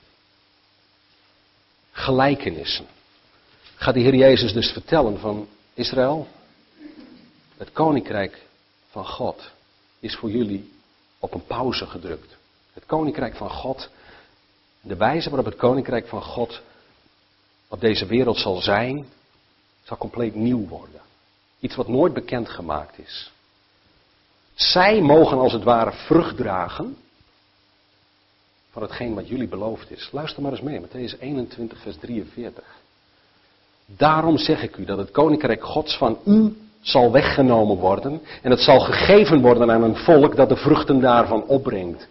gelijkenissen gaat de Heer Jezus dus vertellen van Israël, het koninkrijk van God is voor jullie op een pauze gedrukt. Het koninkrijk van God, de wijze waarop het koninkrijk van God op deze wereld zal zijn, zal compleet nieuw worden. Iets wat nooit bekendgemaakt is. Zij mogen als het ware vrucht dragen van hetgeen wat jullie beloofd is. Luister maar eens mee, Matthäus eenentwintig, vers drieënveertig. Daarom zeg ik u dat het koninkrijk Gods van u zal weggenomen worden en het zal gegeven worden aan een volk dat de vruchten daarvan opbrengt.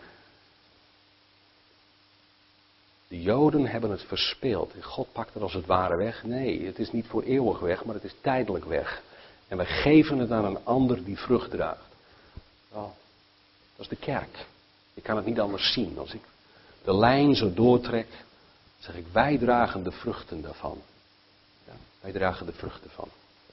De Joden hebben het verspeeld en God pakt het als het ware weg. Nee, het is niet voor eeuwig weg, maar het is tijdelijk weg. En wij geven het aan een ander die vrucht draagt. Oh, dat is de kerk. Ik kan het niet anders zien. Als ik de lijn zo doortrek, zeg ik, wij dragen de vruchten daarvan. Ja, wij dragen de vruchten van.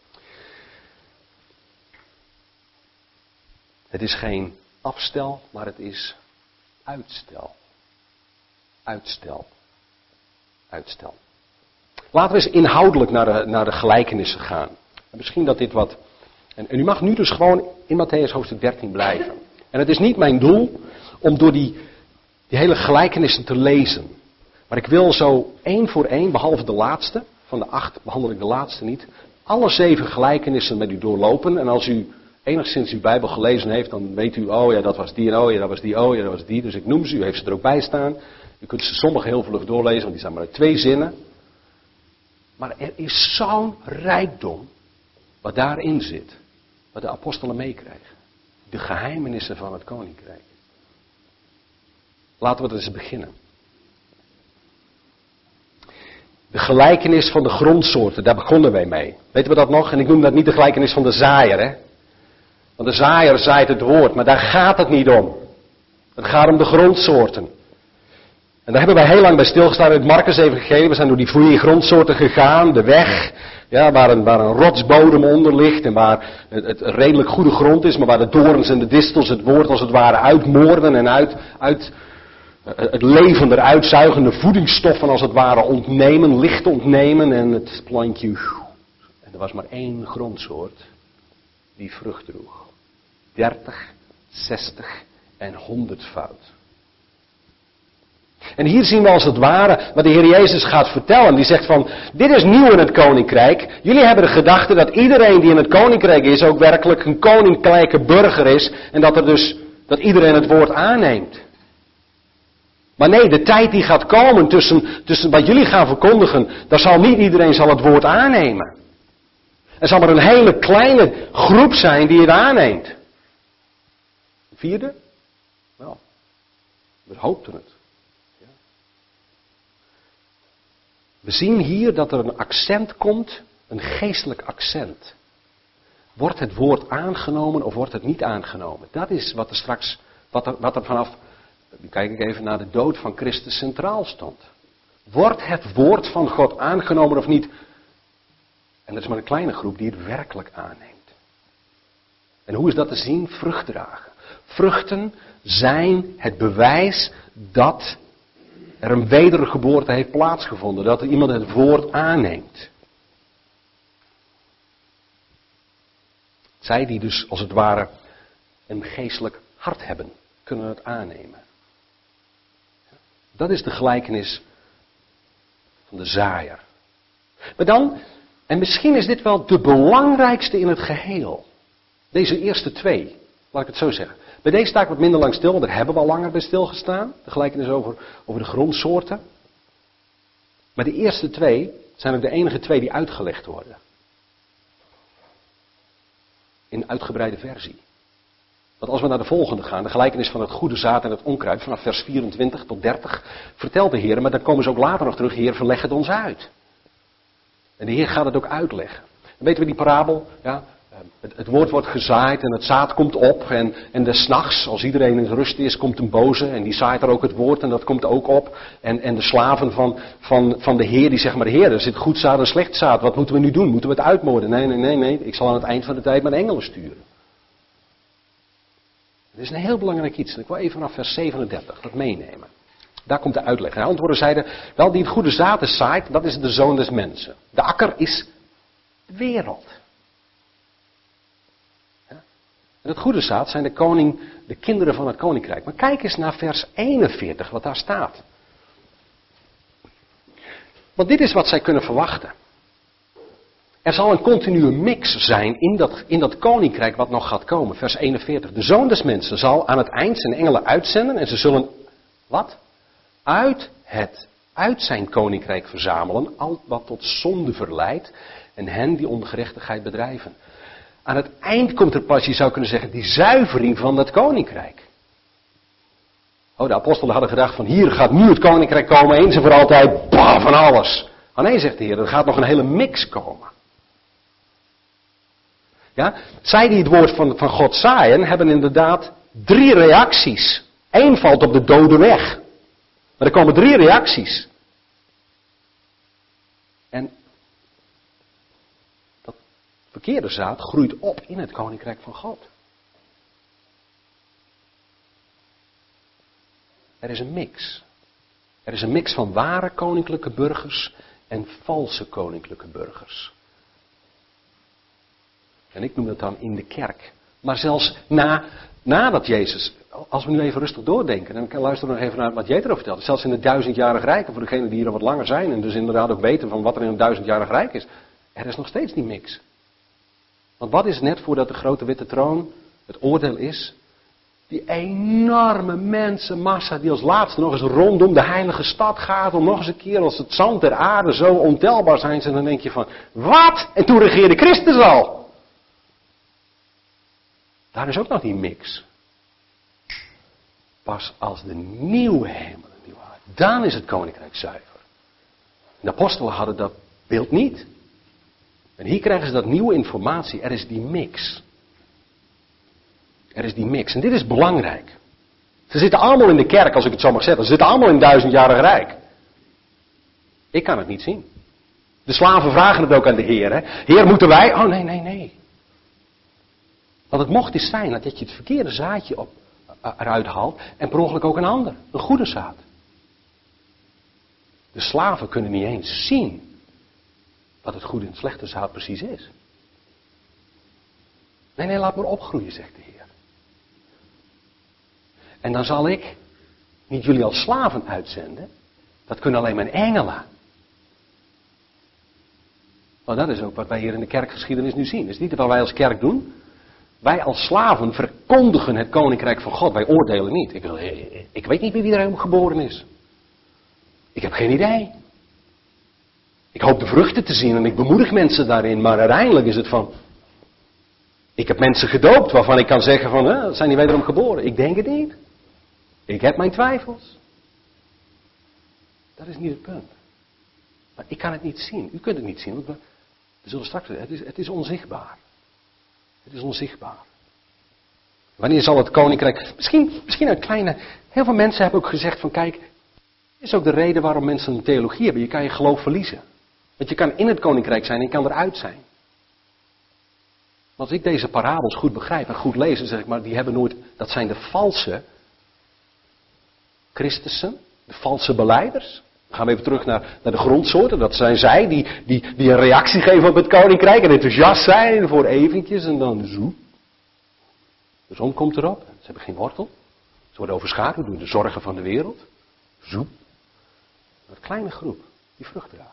Het is geen afstel, maar het is uitstel. Uitstel. Uitstel. Laten we eens inhoudelijk naar de, naar de gelijkenissen gaan. En misschien dat dit wat... En, en u mag nu dus gewoon in Matthäus hoofdstuk dertien blijven. En het is niet mijn doel om door die, die hele gelijkenissen te lezen. Maar ik wil zo één voor één, behalve de laatste, van de acht behandel ik de laatste niet, alle zeven gelijkenissen met u doorlopen. En als u enigszins uw Bijbel gelezen heeft, dan weet u, oh ja, dat was die en oh ja, dat was die, oh ja, dat was die. Dus ik noem ze, u heeft ze er ook bij staan. U kunt ze sommige heel vlug doorlezen, want die staan maar uit twee zinnen. Maar er is zo'n rijkdom wat daarin zit, wat de apostelen meekrijgen. De geheimenissen van het koninkrijk. Laten we eens beginnen. De gelijkenis van de grondsoorten, daar begonnen wij mee. Weten we dat nog? En ik noem dat niet de gelijkenis van de zaaier, hè. Want de zaaier zaait het woord, maar daar gaat het niet om. Het gaat om de grondsoorten. En daar hebben wij heel lang bij stilgestaan in het Markus-evangelie. We zijn door die vier grondsoorten gegaan, de weg, ja, waar, een, waar een rotsbodem onder ligt en waar het, het redelijk goede grond is, maar waar de dorens en de distels het woord als het ware uitmoorden en uit, uit het leven eruit zuigen, de voedingsstoffen als het ware ontnemen, licht ontnemen en het plantje. En er was maar één grondsoort die vrucht droeg. dertig, zestig en honderdvoud. En hier zien we als het ware wat de Heer Jezus gaat vertellen. Die zegt van, dit is nieuw in het koninkrijk. Jullie hebben de gedachte dat iedereen die in het koninkrijk is ook werkelijk een koninklijke burger is. En dat er dus, dat iedereen het woord aanneemt. Maar nee, de tijd die gaat komen tussen, tussen wat jullie gaan verkondigen, daar zal niet iedereen zal het woord aannemen. Er zal maar een hele kleine groep zijn die het aanneemt. Vierde? Wel, we hoopten het. We zien hier dat er een accent komt, een geestelijk accent. Wordt het woord aangenomen of wordt het niet aangenomen? Dat is wat er straks, wat er, wat er vanaf, nu kijk ik even naar de dood van Christus centraal stond. Wordt het woord van God aangenomen of niet? En dat is maar een kleine groep die het werkelijk aanneemt. En hoe is dat te zien? Vrucht dragen. Vruchten zijn het bewijs dat er een wedergeboorte heeft plaatsgevonden. Dat er iemand het woord aanneemt. Zij die dus als het ware een geestelijk hart hebben, kunnen het aannemen. Dat is de gelijkenis van de zaaier. Maar dan, en misschien is dit wel de belangrijkste in het geheel. Deze eerste twee, laat ik het zo zeggen. Bij deze sta ik wat minder lang stil, want daar hebben we al langer bij stilgestaan. De gelijkenis over, over de grondsoorten. Maar de eerste twee zijn ook de enige twee die uitgelegd worden. In uitgebreide versie. Want als we naar de volgende gaan, de gelijkenis van het goede zaad en het onkruid, vanaf vers vierentwintig tot dertig, vertelt de Heer, maar daar komen ze ook later nog terug, Heer, verleg het ons uit. En de Heer gaat het ook uitleggen. Dan weten we die parabel, ja, het, het woord wordt gezaaid en het zaad komt op en, en des nachts, als iedereen in rust is, komt een boze en die zaait er ook het woord en dat komt ook op. En, en de slaven van, van, van de Heer, die zeggen maar, Heer, er zit goed zaad en slecht zaad, wat moeten we nu doen? Moeten we het uitmoorden? Nee, nee, nee, nee, ik zal aan het eind van de tijd mijn engelen sturen. Dit is een heel belangrijk iets. En ik wil even vanaf vers zevenendertig dat meenemen. Daar komt de uitleg. En de antwoorden zeiden, wel die het goede zaad is zaait, dat is de zoon des mensen. De akker is de wereld. Ja? En het goede zaad zijn de koning, de kinderen van het koninkrijk. Maar kijk eens naar vers eenenveertig, wat daar staat. Want dit is wat zij kunnen verwachten. Er zal een continue mix zijn in dat, in dat koninkrijk wat nog gaat komen. Vers eenenveertig. De zoon des mensen zal aan het eind zijn engelen uitzenden en ze zullen, wat? Uit het, uit zijn koninkrijk verzamelen, al wat tot zonde verleidt en hen die ongerechtigheid bedrijven. Aan het eind komt er pas, je zou kunnen zeggen, die zuivering van dat koninkrijk. Oh, de apostelen hadden gedacht van hier gaat nu het koninkrijk komen, eens en voor altijd, bah, van alles. Oh nee, zegt de Heer, er gaat nog een hele mix komen. Ja, zij die het woord van, van God zaaien, hebben inderdaad drie reacties. Eén valt op de dode weg. Maar er komen drie reacties. En dat verkeerde zaad groeit op in het koninkrijk van God. Er is een mix. Er is een mix van ware koninklijke burgers en valse koninklijke burgers. En ik noem dat dan in de kerk. Maar zelfs na, nadat Jezus, als we nu even rustig doordenken, en luisteren we nog even naar wat Jethro vertelde. Zelfs in het duizendjarig rijk, voor degenen die hier al wat langer zijn en dus inderdaad ook weten van wat er in een duizendjarig rijk is. Er is nog steeds die mix. Want wat is net voordat de grote witte troon het oordeel is? Die enorme mensenmassa die als laatste nog eens rondom de heilige stad gaat. Om nog eens een keer als het zand der aarde zo ontelbaar zijn. En dan denk je van, wat? En toen regeerde Christus al. Daar is ook nog die mix. Pas als de nieuwe hemel en nieuwe aarde, dan is het koninkrijk zuiver. De apostelen hadden dat beeld niet. En hier krijgen ze dat nieuwe informatie. Er is die mix. Er is die mix. En dit is belangrijk. Ze zitten allemaal in de kerk, als ik het zo mag zeggen. Ze zitten allemaal in het duizendjarig rijk. Ik kan het niet zien. De slaven vragen het ook aan de Heer. Hè? Heer, moeten wij? Oh nee, nee, nee. Want het mocht eens zijn dat je het verkeerde zaadje op, eruit haalt en per ongeluk ook een ander, een goede zaad. De slaven kunnen niet eens zien wat het goede en het slechte zaad precies is. Nee, nee, laat maar opgroeien, zegt de Heer. En dan zal ik niet jullie als slaven uitzenden, dat kunnen alleen mijn engelen. Want dat is ook wat wij hier in de kerkgeschiedenis nu zien. Dat is niet wat wij als kerk doen. Wij als slaven verkondigen het koninkrijk van God. Wij oordelen niet. Ik, ik weet niet wie er geboren is. Ik heb geen idee. Ik hoop de vruchten te zien en ik bemoedig mensen daarin, maar uiteindelijk is het van... Ik heb mensen gedoopt waarvan ik kan zeggen van, hè, zijn die wederom geboren? Ik denk het niet. Ik heb mijn twijfels. Dat is niet het punt. Maar ik kan het niet zien. U kunt het niet zien. Want we, we zullen straks zeggen, het is, het is onzichtbaar. Het is onzichtbaar. Wanneer zal het koninkrijk... Misschien, misschien een kleine... Heel veel mensen hebben ook gezegd van, kijk... Dit is ook de reden waarom mensen een theologie hebben. Je kan je geloof verliezen. Want je kan in het koninkrijk zijn en je kan eruit zijn. Als ik deze parabels goed begrijp en goed lees, dan zeg ik maar, die hebben nooit... Dat zijn de valse Christussen, de valse belijders. Dan gaan we even terug naar, naar de grondsoorten. Dat zijn zij die, die, die een reactie geven op het koninkrijk en enthousiast zijn voor eventjes en dan zo. De zon komt erop, ze hebben geen wortel. Ze worden overschaduwd door de zorgen van de wereld. Zo. Een kleine groep die vrucht draagt.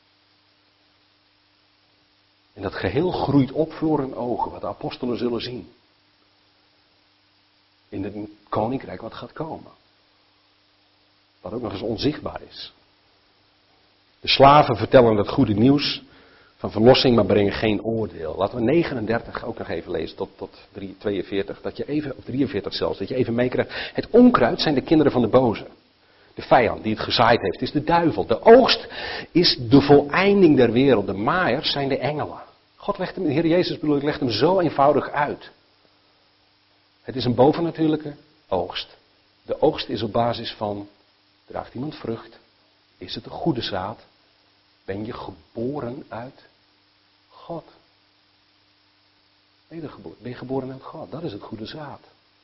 En dat geheel groeit op voor hun ogen, wat de apostelen zullen zien. In het koninkrijk wat gaat komen. Wat ook nog eens onzichtbaar is. De slaven vertellen het goede nieuws van verlossing, maar brengen geen oordeel. Laten we negenendertig ook nog even lezen tot, tot tweeënveertig. Dat je even, of drieënveertig zelfs, dat je even meekrijgt. Het onkruid zijn de kinderen van de boze. De vijand die het gezaaid heeft is de duivel. De oogst is de voleinding der wereld. De maaiers zijn de engelen. God legt hem, de Heer Jezus bedoel ik, legt hem zo eenvoudig uit. Het is een bovennatuurlijke oogst. De oogst is op basis van, draagt iemand vrucht? Is het een goede zaad? Ben je geboren uit God? Wedergeboren. Ben je geboren uit God? Dat is het goede zaad.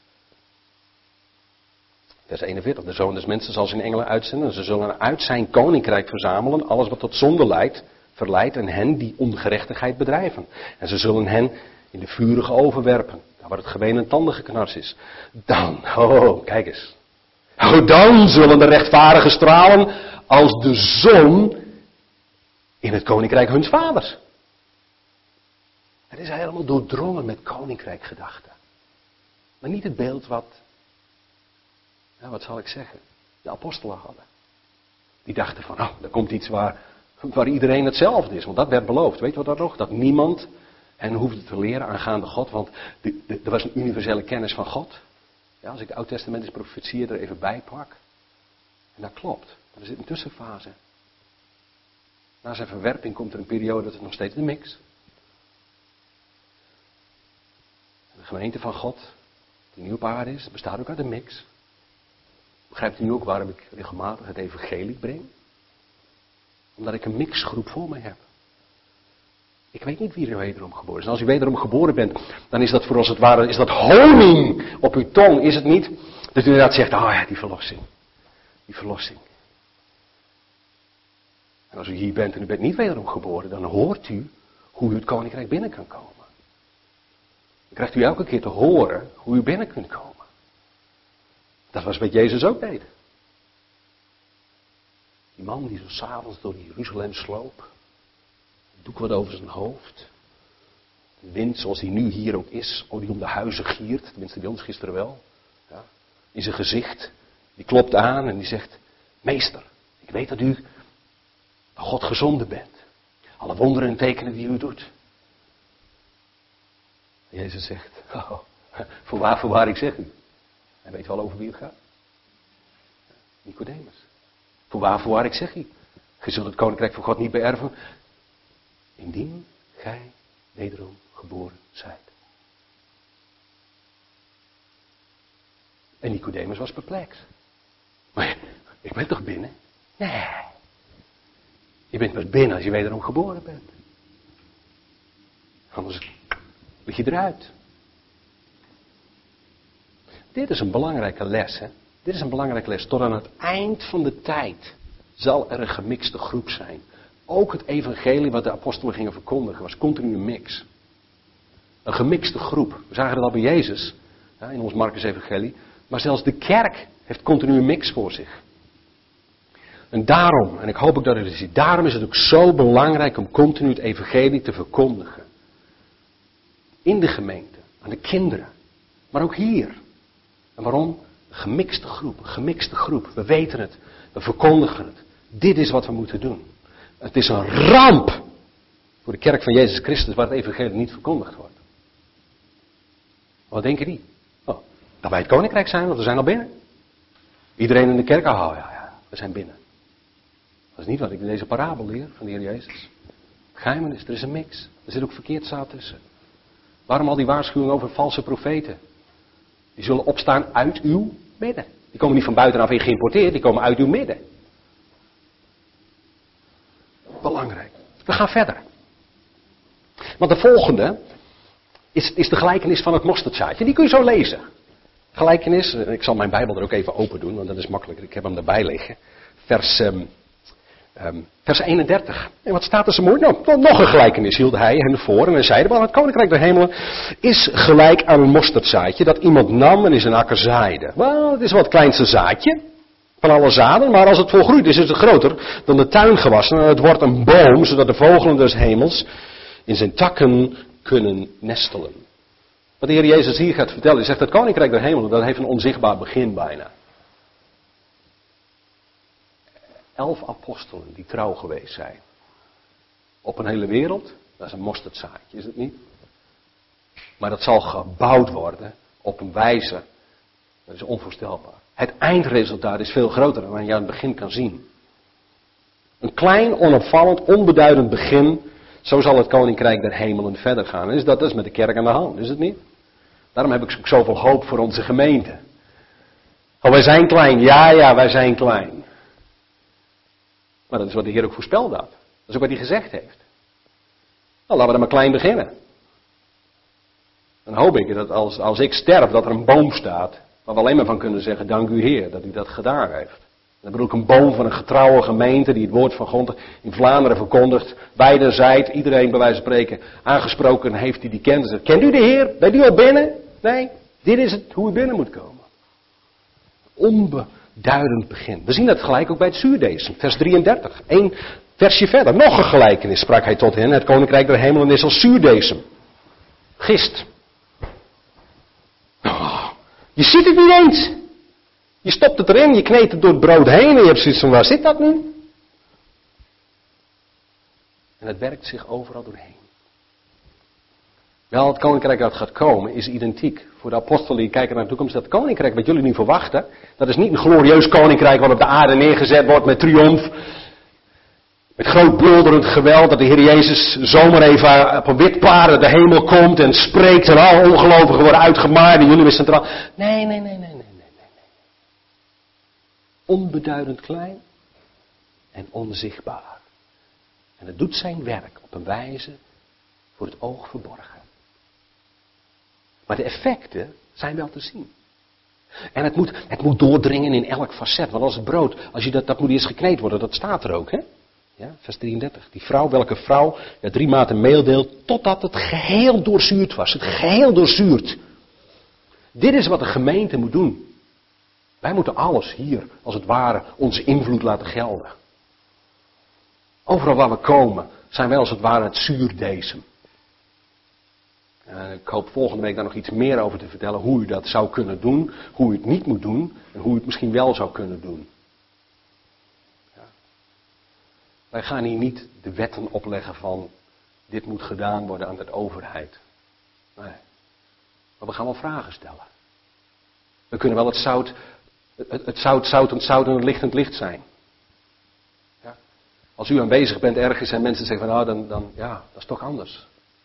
Vers eenenveertig. De Zoon des Mensen zal zijn engelen uitzenden en ze zullen uit zijn koninkrijk verzamelen alles wat tot zonde leidt, verleidt en hen die ongerechtigheid bedrijven. En ze zullen hen in de vurige oven werpen, daar waar het geween en tandengeknars is. Dan, oh, kijk eens. Oh, dan zullen de rechtvaardigen stralen als de zon in het koninkrijk huns vaders. Het is helemaal doordrongen met koninkrijkgedachten. Maar niet het beeld wat, ja, wat zal ik zeggen, de apostelen hadden. Die dachten van, oh, er komt iets waar, waar iedereen hetzelfde is. Want dat werd beloofd. Weet je wat dat nog? Dat niemand hen hoefde te leren aangaande God. Want de, de, er was een universele kennis van God. Ja, als ik de Oud-testamentische profetieën er even bij pak. En dat klopt. Maar er zit een tussenfase. Na zijn verwerping komt er een periode dat het nog steeds de mix. De gemeente van God, die nu op aarde is, bestaat ook uit een mix. Begrijpt u nu ook waarom ik regelmatig het evangelie breng? Omdat ik een mixgroep voor mij heb. Ik weet niet wie er wederom geboren is. En als u wederom geboren bent, dan is dat voor als het ware, is dat honing op uw tong. Is het niet dat u inderdaad zegt, ah oh ja, die verlossing. Die verlossing. En als u hier bent en u bent niet wederom geboren, dan hoort u hoe u het koninkrijk binnen kan komen. Dan krijgt u elke keer te horen hoe u binnen kunt komen. Dat was wat Jezus ook deed. Die man die zo s'avonds door Jeruzalem sloop. Een doek wat over zijn hoofd. De wind zoals die nu hier ook is. Oh, die om de huizen giert. Tenminste bij ons gisteren wel. Ja. In zijn gezicht. Die klopt aan en die zegt. Meester, ik weet dat u van God gezonden bent. Alle wonderen en tekenen die u doet. En Jezus zegt. Oh, voorwaar, voorwaar ik zeg u. Hij weet wel over wie het gaat. Nicodemus. Voorwaar, voorwaar ik zeg u. Je zult het koninkrijk van God niet beërven. Indien gij wederom geboren zijt. En Nicodemus was perplex. Maar ik ben toch binnen? Nee. Je bent pas binnen als je wederom geboren bent. Anders lig je eruit. Dit is een belangrijke les, hè. Dit is een belangrijke les. Tot aan het eind van de tijd zal er een gemixte groep zijn. Ook het evangelie wat de apostelen gingen verkondigen was continu een mix. Een gemixte groep. We zagen dat al bij Jezus, ja, in ons Marcus evangelie. Maar zelfs de kerk heeft continu een mix voor zich. En daarom, en ik hoop ook dat u het ziet, daarom is het ook zo belangrijk om continu het evangelie te verkondigen. In de gemeente, aan de kinderen, maar ook hier. En waarom? Een gemixte groep, een gemixte groep. We weten het, we verkondigen het. Dit is wat we moeten doen. Het is een ramp voor de kerk van Jezus Christus waar het evangelie niet verkondigd wordt. Wat denken die? Oh, dat wij het koninkrijk zijn, want we zijn al binnen. Iedereen in de kerk, oh ja, ja, we zijn binnen. Dat is niet wat ik in deze parabel leer van de Heer Jezus. Geheimenis, er is een mix. Er zit ook verkeerd zaad tussen. Waarom al die waarschuwingen over valse profeten? Die zullen opstaan uit uw midden. Die komen niet van buitenaf in geïmporteerd, die komen uit uw midden. Belangrijk. We gaan verder. Want de volgende is, is de gelijkenis van het mosterdzaadje. Die kun je zo lezen. Gelijkenis, ik zal mijn Bijbel er ook even open doen, want dat is makkelijker. Ik heb hem erbij liggen. Vers, um, um, vers eenendertig. En wat staat er zo mooi? Nou, nog een gelijkenis hield hij hen voor. En hij zeide, maar het koninkrijk der hemelen is gelijk aan een mosterdzaadje dat iemand nam en in zijn akker zaaide. Wel, het is wel het kleinste zaadje van alle zaden, maar als het volgroeid is, is het groter dan de tuingewassen. En het wordt een boom, zodat de vogelen des hemels in zijn takken kunnen nestelen. Wat de Heer Jezus hier gaat vertellen, hij zegt, het koninkrijk der hemelen, dat heeft een onzichtbaar begin bijna. Elf apostelen die trouw geweest zijn. Op een hele wereld, dat is een mosterdzaadje, is het niet? Maar dat zal gebouwd worden op een wijze, dat is onvoorstelbaar. Het eindresultaat is veel groter dan je aan het begin kan zien. Een klein, onopvallend, onbeduidend begin, zo zal het koninkrijk der hemelen verder gaan. En is dat is met de kerk aan de hand, is het niet? Daarom heb ik ook zoveel hoop voor onze gemeente. Oh, wij zijn klein, ja, ja, wij zijn klein. Maar dat is wat de Heer ook voorspeld had. Dat is ook wat hij gezegd heeft. Nou, laten we dan maar klein beginnen. Dan hoop ik dat als, als ik sterf, dat er een boom staat, waar we alleen maar van kunnen zeggen, dank u Heer, dat u dat gedaan heeft. Dan bedoel ik een boom van een getrouwe gemeente die het woord van God in Vlaanderen verkondigt. Wederzijds, iedereen bij wijze van spreken aangesproken heeft die die kent. Zegt, kent u de Heer? Bent u al binnen? Nee, dit is het hoe u binnen moet komen. Onbeduidend begin. We zien dat gelijk ook bij het zuurdesem, vers drieëndertig. Eén versje verder, nog een gelijkenis sprak hij tot hen. Het koninkrijk der hemelen is als zuurdesem. Gist. Oh, je ziet het niet eens. Je stopt het erin, je kneedt het door het brood heen en je hebt zoiets van, waar zit dat nu? En het werkt zich overal doorheen. Wel, het koninkrijk dat gaat komen is identiek. Voor de apostelen die kijken naar de toekomst, dat koninkrijk wat jullie nu verwachten, dat is niet een glorieus koninkrijk wat op de aarde neergezet wordt met triomf. Met groot bulderend geweld, dat de Heer Jezus zomaar even op een wit paard de hemel komt en spreekt en alle ongelovigen worden uitgemaard en jullie weer centraal. Nee, nee, nee, nee, nee. Onbeduidend klein en onzichtbaar. En het doet zijn werk op een wijze voor het oog verborgen. Maar de effecten zijn wel te zien. En het moet, het moet doordringen in elk facet. Want als het brood, als je dat, dat moet eerst gekneed worden, dat staat er ook, hè? Ja, vers drieëndertig. Die vrouw, welke vrouw ja, drie maten meel deelt, totdat het geheel doorzuurd was. Het geheel doorzuurd. Dit is wat de gemeente moet doen. Wij moeten alles hier, als het ware, onze invloed laten gelden. Overal waar we komen, zijn wij als het ware het zuurdesem. En ik hoop volgende week daar nog iets meer over te vertellen, hoe u dat zou kunnen doen, hoe u het niet moet doen, en hoe u het misschien wel zou kunnen doen. Ja. Wij gaan hier niet de wetten opleggen van, dit moet gedaan worden aan de overheid. Nee. Maar we gaan wel vragen stellen. We kunnen wel het zout... Het, het zout, zoutend, zout en het lichtend licht zijn. Ja. Als u aanwezig bent ergens en mensen zeggen van nou, dan, dan, ja, dat is toch anders.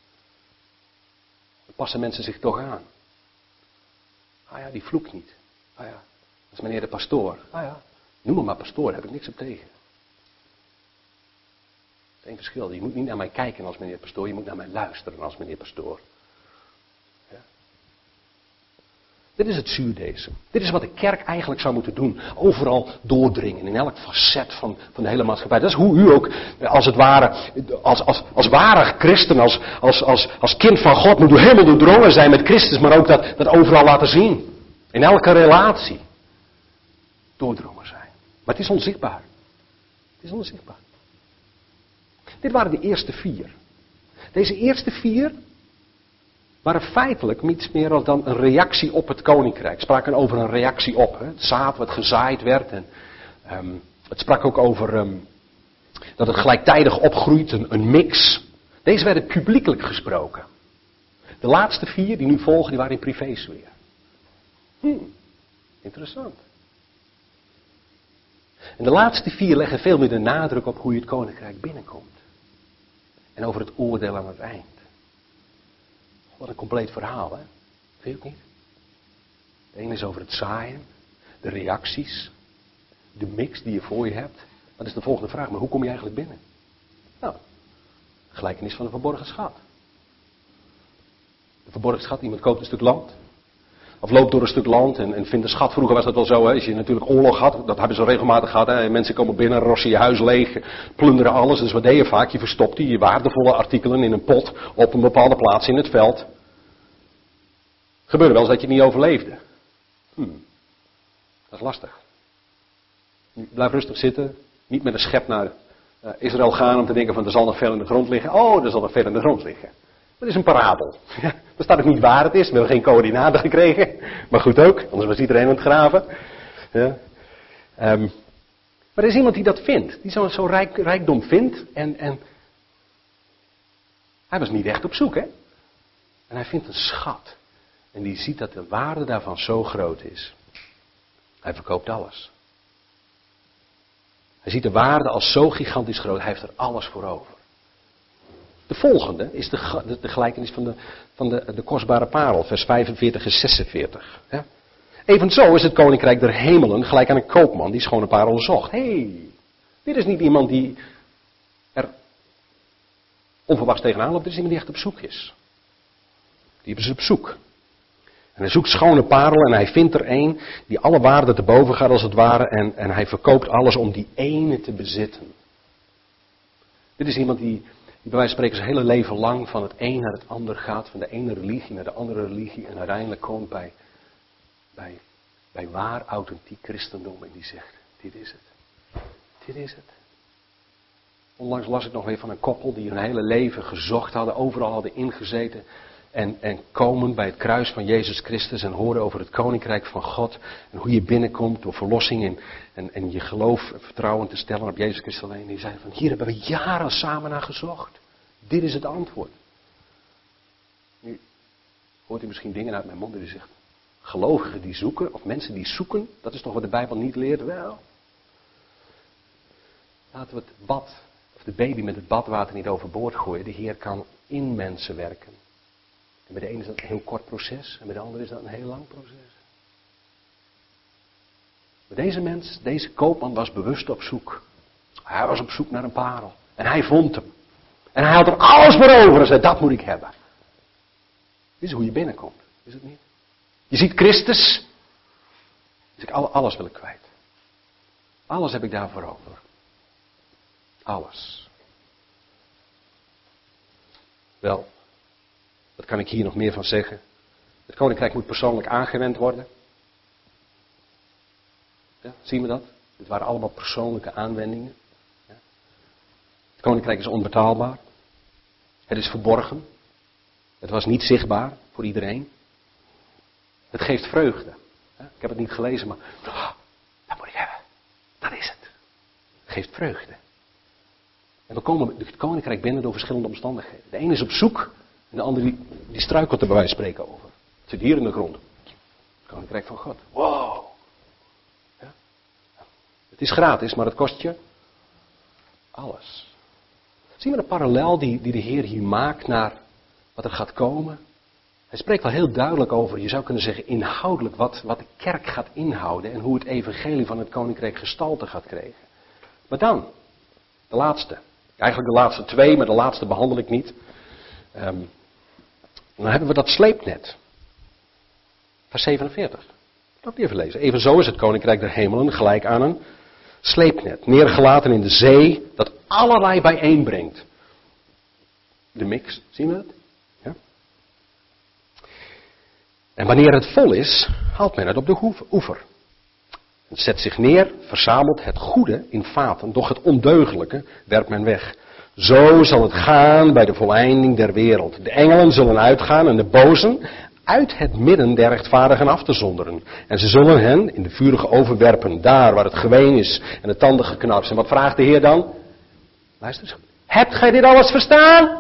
Dan passen mensen zich toch aan. Ah ja, die vloekt niet. Ah ja, dat is meneer de pastoor. Ah ja, noem me maar pastoor, daar heb ik niks op tegen. Dat is één verschil. Je moet niet naar mij kijken als meneer pastoor, je moet naar mij luisteren als meneer pastoor. Dit is het zuurdesem. Dit is wat de kerk eigenlijk zou moeten doen. Overal doordringen, in elk facet van, van de hele maatschappij. Dat is hoe u ook, als het ware, als, als, als ware christen, als, als, als, als kind van God, moet u helemaal doordrongen zijn met Christus, maar ook dat, dat overal laten zien. In elke relatie. Doordrongen zijn. Maar het is onzichtbaar. Het is onzichtbaar. Dit waren de eerste vier. Deze eerste vier waren feitelijk niets meer dan een reactie op het koninkrijk. Spraken over een reactie op. Hè? Het zaad wat gezaaid werd en um, Het sprak ook over um, dat het gelijktijdig opgroeit, een, een mix. Deze werden publiekelijk gesproken. De laatste vier die nu volgen, die waren in privésfeer. Hm, interessant. En de laatste vier leggen veel meer de nadruk op hoe je het koninkrijk binnenkomt. En over het oordeel aan het eind. Wat een compleet verhaal, hè? Vind je het niet? De ene is over het zaaien, de reacties, de mix die je voor je hebt. Dat is de volgende vraag, maar hoe kom je eigenlijk binnen? Nou, gelijkenis van de verborgen schat. De verborgen schat, iemand koopt een stuk land. Of loopt door een stuk land en, en vindt een schat. Vroeger was dat wel zo, hè? Als je natuurlijk oorlog had, dat hebben ze regelmatig gehad. Hè? Mensen komen binnen, rossen je huis leeg, plunderen alles. Dus wat deed je vaak? Je verstopte je waardevolle artikelen in een pot op een bepaalde plaats in het veld. Gebeurde wel eens dat je het niet overleefde. Hm. Dat is lastig. Blijf rustig zitten. Niet met een schep naar uh, Israël gaan om te denken van er zal nog veel in de grond liggen. Oh, er zal nog veel in de grond liggen. Dat is een parabel. Ja, dan staat ook niet waar het is. We hebben geen coördinaten gekregen. Maar goed ook, anders was iedereen aan het graven. Ja. Um, maar er is iemand die dat vindt. Die zo'n zo rijk, rijkdom vindt. En, en hij was niet echt op zoek, hè. En hij vindt een schat. En die ziet dat de waarde daarvan zo groot is. Hij verkoopt alles. Hij ziet de waarde als zo gigantisch groot. Hij heeft er alles voor over. De volgende is de, de, de gelijkenis van, de, van de, de kostbare parel, vers vijfenveertig en zesenveertig. Ja? Evenzo is het koninkrijk der hemelen gelijk aan een koopman die schone parel zocht. Hé, hey, dit is niet iemand die er onverwachts tegenaan loopt, dit is iemand die echt op zoek is. Die is op zoek. En hij zoekt schone parel en hij vindt er een die alle waarde te boven gaat als het ware en, en hij verkoopt alles om die ene te bezitten. Dit is iemand die... Die bij wijze van spreken zijn hele leven lang van het een naar het ander gaat. Van de ene religie naar de andere religie. En uiteindelijk komt bij, bij, bij waar authentiek christendom. En die zegt, dit is het. Dit is het. Onlangs las ik nog weer van een koppel die hun hele leven gezocht hadden. Overal hadden ingezeten. En, en komen bij het kruis van Jezus Christus. En horen over het koninkrijk van God. En hoe je binnenkomt door verlossing. En, en, en je geloof en vertrouwen te stellen op Jezus Christus alleen. Die zeiden van hier hebben we jaren samen naar gezocht. Dit is het antwoord. Nu hoort u misschien dingen uit mijn mond die zegt. Gelovigen die zoeken. Of mensen die zoeken. Dat is toch wat de Bijbel niet leert? Wel. Laten we het bad. Of de baby met het badwater niet overboord gooien. De Heer kan in mensen werken. En bij de ene is dat een heel kort proces. En bij de andere is dat een heel lang proces. Maar deze mens, deze koopman was bewust op zoek. Hij was op zoek naar een parel. En hij vond hem. En hij had er alles voor over en zei, dat moet ik hebben. Dit is hoe je binnenkomt. Is het niet? Je ziet Christus. Dus ik, alles wil ik kwijt. Alles heb ik daarvoor over. Alles. Wel. Wat kan ik hier nog meer van zeggen? Het koninkrijk moet persoonlijk aangewend worden. Ja, zien we dat? Dit waren allemaal persoonlijke aanwendingen. Ja. Het koninkrijk is onbetaalbaar. Het is verborgen. Het was niet zichtbaar voor iedereen. Het geeft vreugde. Ja, ik heb het niet gelezen, maar oh, dat moet ik hebben. Dat is het. Het geeft vreugde. En we komen het koninkrijk binnen door verschillende omstandigheden. De ene is op zoek. En de andere die, die struikelt er bij wijze van spreken over. Het zit hier in de grond. Het koninkrijk van God. Wow. Ja? Het is gratis, maar het kost je alles. Zien we de parallel die, die de Heer hier maakt naar wat er gaat komen? Hij spreekt wel heel duidelijk over, je zou kunnen zeggen inhoudelijk, wat, wat de kerk gaat inhouden. En hoe het evangelie van het koninkrijk gestalte gaat krijgen. Maar dan, de laatste. Eigenlijk de laatste twee, maar de laatste behandel ik niet. Um, dan hebben we dat sleepnet. Vers zevenenveertig. Dat even lezen. Evenzo is het koninkrijk der hemelen gelijk aan een sleepnet. Neergelaten in de zee, dat allerlei bijeenbrengt. De mix, zien we het? Ja. En wanneer het vol is, haalt men het op de oever. Het zet zich neer, verzamelt het goede in vaten, doch het ondeugelijke werpt men weg. Zo zal het gaan bij de voleinding der wereld. De engelen zullen uitgaan en de bozen uit het midden der rechtvaardigen af te zonderen. En ze zullen hen in de vurige oven werpen, daar waar het geween is en de tanden geknarst. En wat vraagt de Heer dan? Luister eens. Hebt gij dit alles verstaan?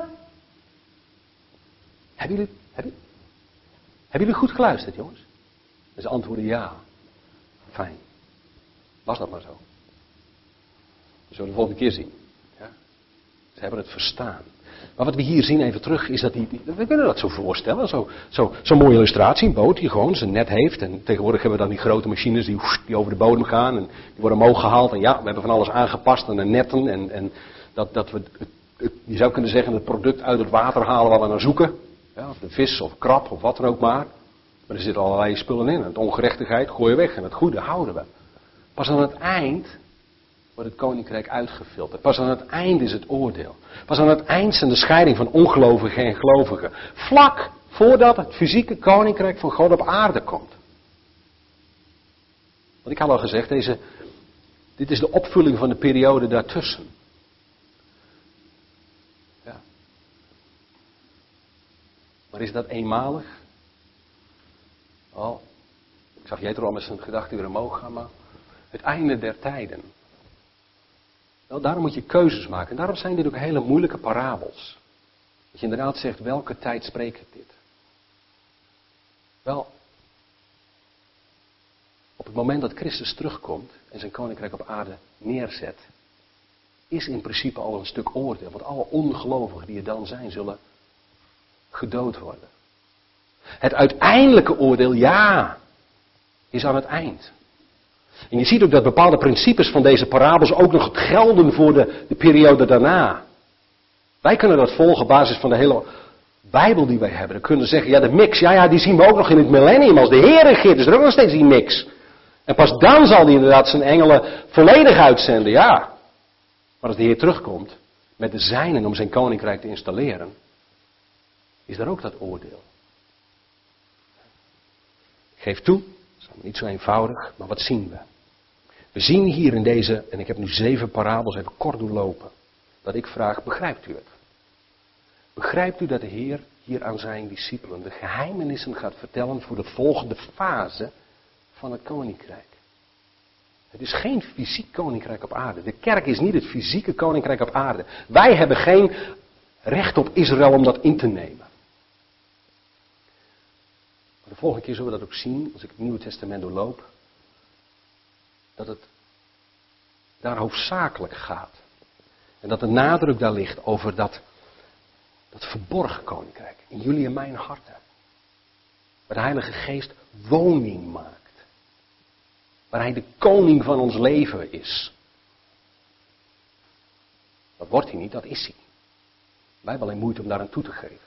Hebben jullie, hebben, hebben jullie goed geluisterd, jongens? En ze antwoorden ja. Fijn. Was dat maar zo. Dat zullen we de volgende keer zien. Ja? Ze hebben het verstaan. Maar wat we hier zien even terug is dat die, die we kunnen dat zo voorstellen. Zo'n zo, zo mooie illustratie, een boot die gewoon zijn net heeft. En tegenwoordig hebben we dan die grote machines die, die over de bodem gaan. En die worden omhoog gehaald. En ja, we hebben van alles aangepast aan de netten. En, en dat, dat we, het, het, je zou kunnen zeggen, het product uit het water halen waar we naar zoeken. Ja, of de vis of krab of wat dan ook maar. Maar er zitten allerlei spullen in. En het ongerechtigheid gooien we weg. En het goede houden we. Pas aan het eind wordt het koninkrijk uitgefilterd. Pas aan het eind is het oordeel. Pas aan het eind zijn de scheiding van ongelovigen en gelovigen. Vlak voordat het fysieke koninkrijk van God op aarde komt. Want ik had al gezegd, deze, dit is de opvulling van de periode daartussen. Ja. Maar is dat eenmalig? Oh, ik zag Jethro al met zijn gedachten weer omhoog gaan, maar het einde der tijden. Wel, daarom moet je keuzes maken. En daarom zijn dit ook hele moeilijke parabels. Dat je inderdaad zegt, welke tijd spreekt dit? Wel, op het moment dat Christus terugkomt en zijn koninkrijk op aarde neerzet, is in principe al een stuk oordeel. Want alle ongelovigen die er dan zijn, zullen gedood worden. Het uiteindelijke oordeel, ja, is aan het eind. En je ziet ook dat bepaalde principes van deze parabels ook nog gelden voor de, de periode daarna. Wij kunnen dat volgen op basis van de hele Bijbel die wij hebben. We kunnen zeggen, ja de mix, ja ja die zien we ook nog in het millennium. Als de Heer regeert is er ook nog steeds die mix. En pas dan zal hij inderdaad zijn engelen volledig uitzenden, ja. Maar als de Heer terugkomt met de zijnen om zijn koninkrijk te installeren, is daar ook dat oordeel. Geef toe, dat is niet zo eenvoudig, maar wat zien we? We zien hier in deze, en ik heb nu zeven parabels even kort doorlopen, dat ik vraag, begrijpt u het? Begrijpt u dat de Heer hier aan zijn discipelen de geheimenissen gaat vertellen voor de volgende fase van het koninkrijk? Het is geen fysiek koninkrijk op aarde. De kerk is niet het fysieke koninkrijk op aarde. Wij hebben geen recht op Israël om dat in te nemen. Maar de volgende keer zullen we dat ook zien, als ik het Nieuwe Testament doorloop, dat het daar hoofdzakelijk gaat. En dat de nadruk daar ligt over dat, dat verborgen koninkrijk in jullie en mijn harten. Waar de Heilige Geest woning maakt. Waar Hij de koning van ons leven is. Dat wordt Hij niet, dat is Hij. Wij hebben alleen moeite om daar aan toe te geven.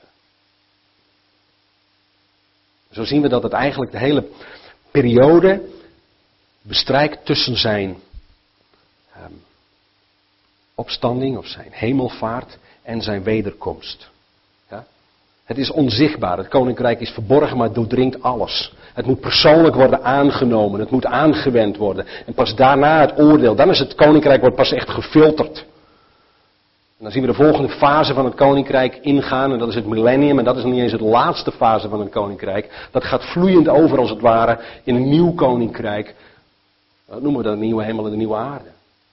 Zo zien we dat het eigenlijk de hele periode bestrijkt tussen zijn um, opstanding of zijn hemelvaart en zijn wederkomst. Ja? Het is onzichtbaar, het koninkrijk is verborgen, maar het doordringt alles. Het moet persoonlijk worden aangenomen, het moet aangewend worden. En pas daarna het oordeel, dan is het koninkrijk wordt pas echt gefilterd. En dan zien we de volgende fase van het koninkrijk ingaan, en dat is het millennium, en dat is nog niet eens de laatste fase van het koninkrijk. Dat gaat vloeiend over als het ware in een nieuw koninkrijk. Dat noemen we dan de nieuwe hemel en de nieuwe aarde.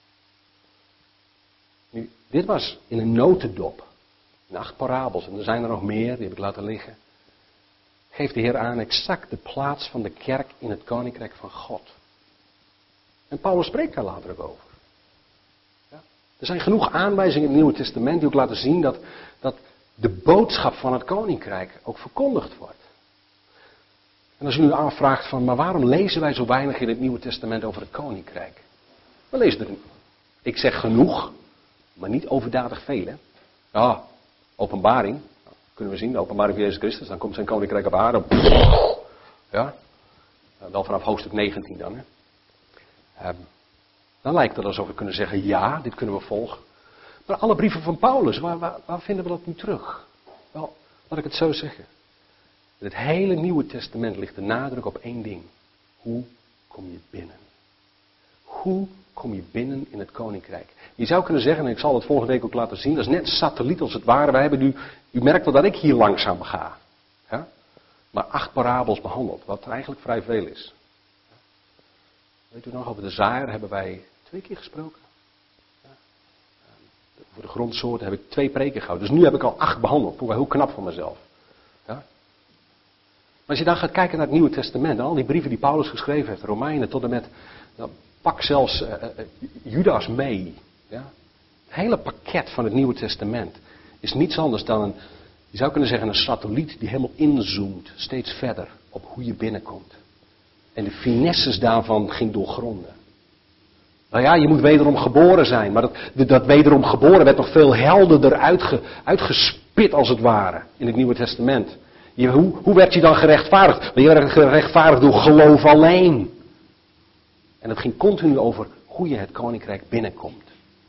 Nu, dit was in een notendop, in acht parabels, en er zijn er nog meer, die heb ik laten liggen. Geeft de Heer aan exact de plaats van de kerk in het koninkrijk van God. En Paulus spreekt daar later ook over. Er zijn genoeg aanwijzingen in het Nieuwe Testament die ook laten zien dat, dat de boodschap van het koninkrijk ook verkondigd wordt. En als u nu aanvraagt van, maar waarom lezen wij zo weinig in het Nieuwe Testament over het koninkrijk? We lezen er, ik zeg genoeg, maar niet overdadig veel. Hè? Ja, openbaring, kunnen we zien, de openbaring van Jezus Christus, dan komt zijn koninkrijk op aarde. Ja, wel vanaf hoofdstuk negentien dan. Hè? Um, Dan lijkt het alsof we kunnen zeggen, ja, dit kunnen we volgen. Maar alle brieven van Paulus, waar, waar, waar vinden we dat nu terug? Wel, laat ik het zo zeggen. In het hele Nieuwe Testament ligt de nadruk op één ding. Hoe kom je binnen? Hoe kom je binnen in het koninkrijk? Je zou kunnen zeggen, en ik zal het volgende week ook laten zien, dat is net satelliet als het ware. Wij hebben nu, u merkt wel dat ik hier langzaam ga. Ja? maar acht parabels behandeld, wat eigenlijk vrij veel is. Weet u nog, over de zaaier hebben wij twee keer gesproken. Ja. Voor de grondsoorten heb ik twee preken gehouden. Dus nu heb ik al acht behandeld. Vond ik heel knap van mezelf. Ja. Maar als je dan gaat kijken naar het Nieuwe Testament, al die brieven die Paulus geschreven heeft, Romeinen tot en met, nou, pak zelfs uh, uh, Judas mee. Ja. Het hele pakket van het Nieuwe Testament is niets anders dan een, je zou kunnen zeggen, een satelliet die helemaal inzoomt, steeds verder op hoe je binnenkomt. En de finesses daarvan ging doorgronden. Nou ja, je moet wederom geboren zijn, maar dat, dat wederom geboren werd nog veel helderder uitge, uitgespit als het ware in het Nieuwe Testament. Je, hoe, hoe werd je dan gerechtvaardigd? Je werd gerechtvaardigd door geloof alleen. En het ging continu over hoe je het koninkrijk binnenkomt.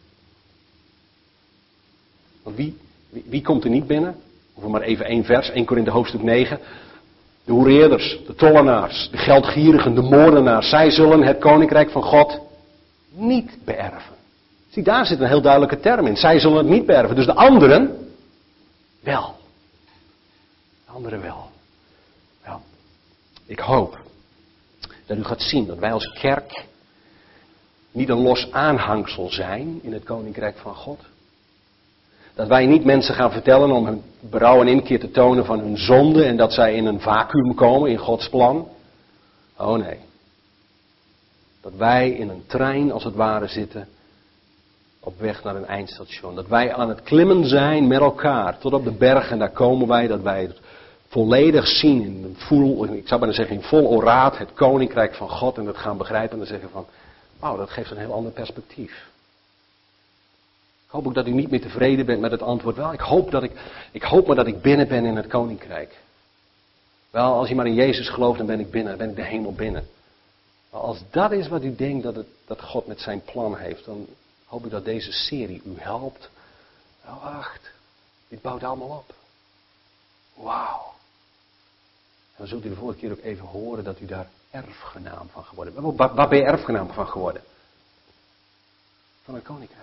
Want wie, wie, wie komt er niet binnen? Of maar even één vers, Eerste Korinthe hoofdstuk negen. De hoereerders, de tollenaars, de geldgierigen, de moordenaars. Zij zullen het koninkrijk van God niet beërven. Zie, daar zit een heel duidelijke term in. Zij zullen het niet beërven. Dus de anderen wel. De anderen wel. Wel. Ik hoop dat u gaat zien dat wij als kerk niet een los aanhangsel zijn in het koninkrijk van God. Dat wij niet mensen gaan vertellen om hun berouw en inkeer te tonen van hun zonde en dat zij in een vacuüm komen in Gods plan. Oh nee. Dat wij in een trein als het ware zitten op weg naar een eindstation. Dat wij aan het klimmen zijn met elkaar tot op de berg en daar komen wij. Dat wij het volledig zien in een vol, ik zou bijna zeggen in vol oraat het koninkrijk van God en dat gaan begrijpen en dan zeggen van, wauw, dat geeft een heel ander perspectief. Ik hoop ook dat u niet meer tevreden bent met het antwoord. Wel, ik hoop, dat ik, ik hoop maar dat ik binnen ben in het koninkrijk. Wel, als je maar in Jezus gelooft, dan ben ik binnen. Dan ben ik de hemel binnen. Maar als dat is wat u denkt dat, het, dat God met zijn plan heeft, dan hoop ik dat deze serie u helpt. Nou, wacht. Dit bouwt allemaal op. Wauw. En dan zult u de volgende keer ook even horen dat u daar erfgenaam van geworden bent. Waar, waar ben je erfgenaam van geworden? Van het koninkrijk.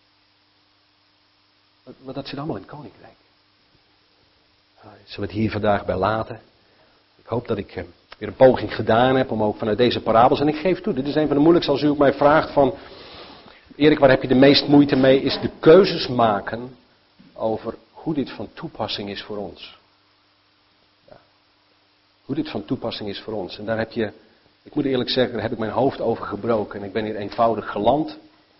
Want dat zit allemaal in het koninkrijk. Zullen we het hier vandaag bij laten? Ik hoop dat ik weer een poging gedaan heb om ook vanuit deze parabels. En ik geef toe, dit is een van de moeilijkste als u ook mij vraagt van, Erik, waar heb je de meest moeite mee? Is de keuzes maken over hoe dit van toepassing is voor ons. Ja. Hoe dit van toepassing is voor ons. En daar heb je, ik moet eerlijk zeggen, daar heb ik mijn hoofd over gebroken. En ik ben hier eenvoudig geland.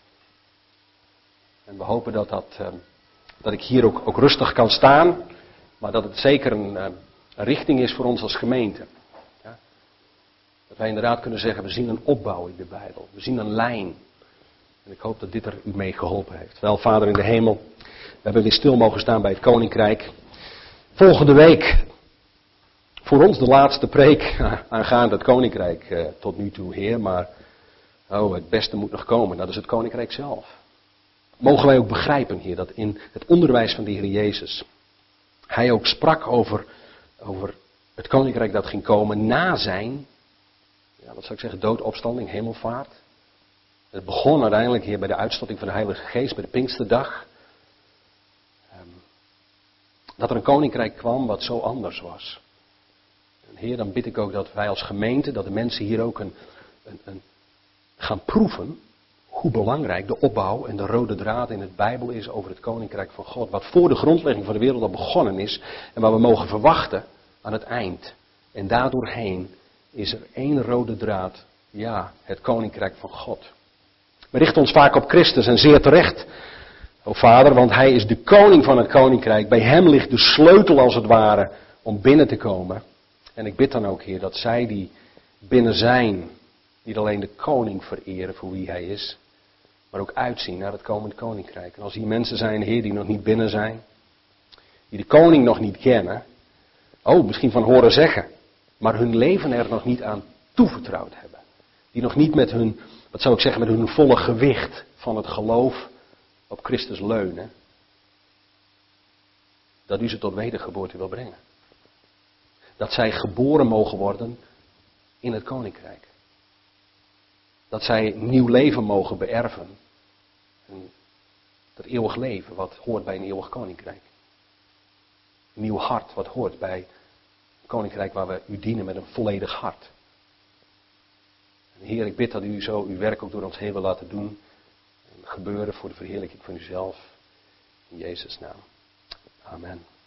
En we hopen dat dat... Dat ik hier ook, ook rustig kan staan, maar dat het zeker een, een richting is voor ons als gemeente. Ja? Dat wij inderdaad kunnen zeggen, we zien een opbouw in de Bijbel. We zien een lijn. En ik hoop dat dit er u mee geholpen heeft. Wel, Vader in de hemel, we hebben weer stil mogen staan bij het Koninkrijk. Volgende week, voor ons de laatste preek aangaande het Koninkrijk eh, tot nu toe, Heer. Maar oh, het beste moet nog komen, dat is het Koninkrijk zelf. Mogen wij ook begrijpen, Heer, dat in het onderwijs van de Heer Jezus, Hij ook sprak over, over het koninkrijk dat ging komen na zijn, ja, wat zou ik zeggen, dood, opstanding, hemelvaart. Het begon uiteindelijk hier bij de uitstorting van de Heilige Geest, bij de Pinksterdag. Um, dat er een koninkrijk kwam wat zo anders was. En Heer, dan bid ik ook dat wij als gemeente, dat de mensen hier ook een, een, een gaan proeven hoe belangrijk de opbouw en de rode draad in het Bijbel is over het Koninkrijk van God. Wat voor de grondlegging van de wereld al begonnen is en waar we mogen verwachten aan het eind. En daardoorheen is er één rode draad, ja, het Koninkrijk van God. We richten ons vaak op Christus en zeer terecht, o Vader, want Hij is de koning van het Koninkrijk. Bij Hem ligt de sleutel als het ware om binnen te komen. En ik bid dan ook, Heer, dat zij die binnen zijn, niet alleen de koning vereren voor wie Hij is, maar ook uitzien naar het komend koninkrijk. En als hier mensen zijn, Heer, die nog niet binnen zijn, die de koning nog niet kennen, oh, misschien van horen zeggen, maar hun leven er nog niet aan toevertrouwd hebben. Die nog niet met hun, wat zou ik zeggen, met hun volle gewicht van het geloof op Christus leunen, dat U ze tot wedergeboorte wil brengen. Dat zij geboren mogen worden in het koninkrijk. Dat zij nieuw leven mogen beërven. En dat eeuwig leven wat hoort bij een eeuwig koninkrijk. Een nieuw hart wat hoort bij een koninkrijk waar we u dienen met een volledig hart. En Heer, ik bid dat u zo uw werk ook door ons heen wil laten doen. En gebeuren voor de verheerlijking van uzelf. In Jezus' naam. Amen.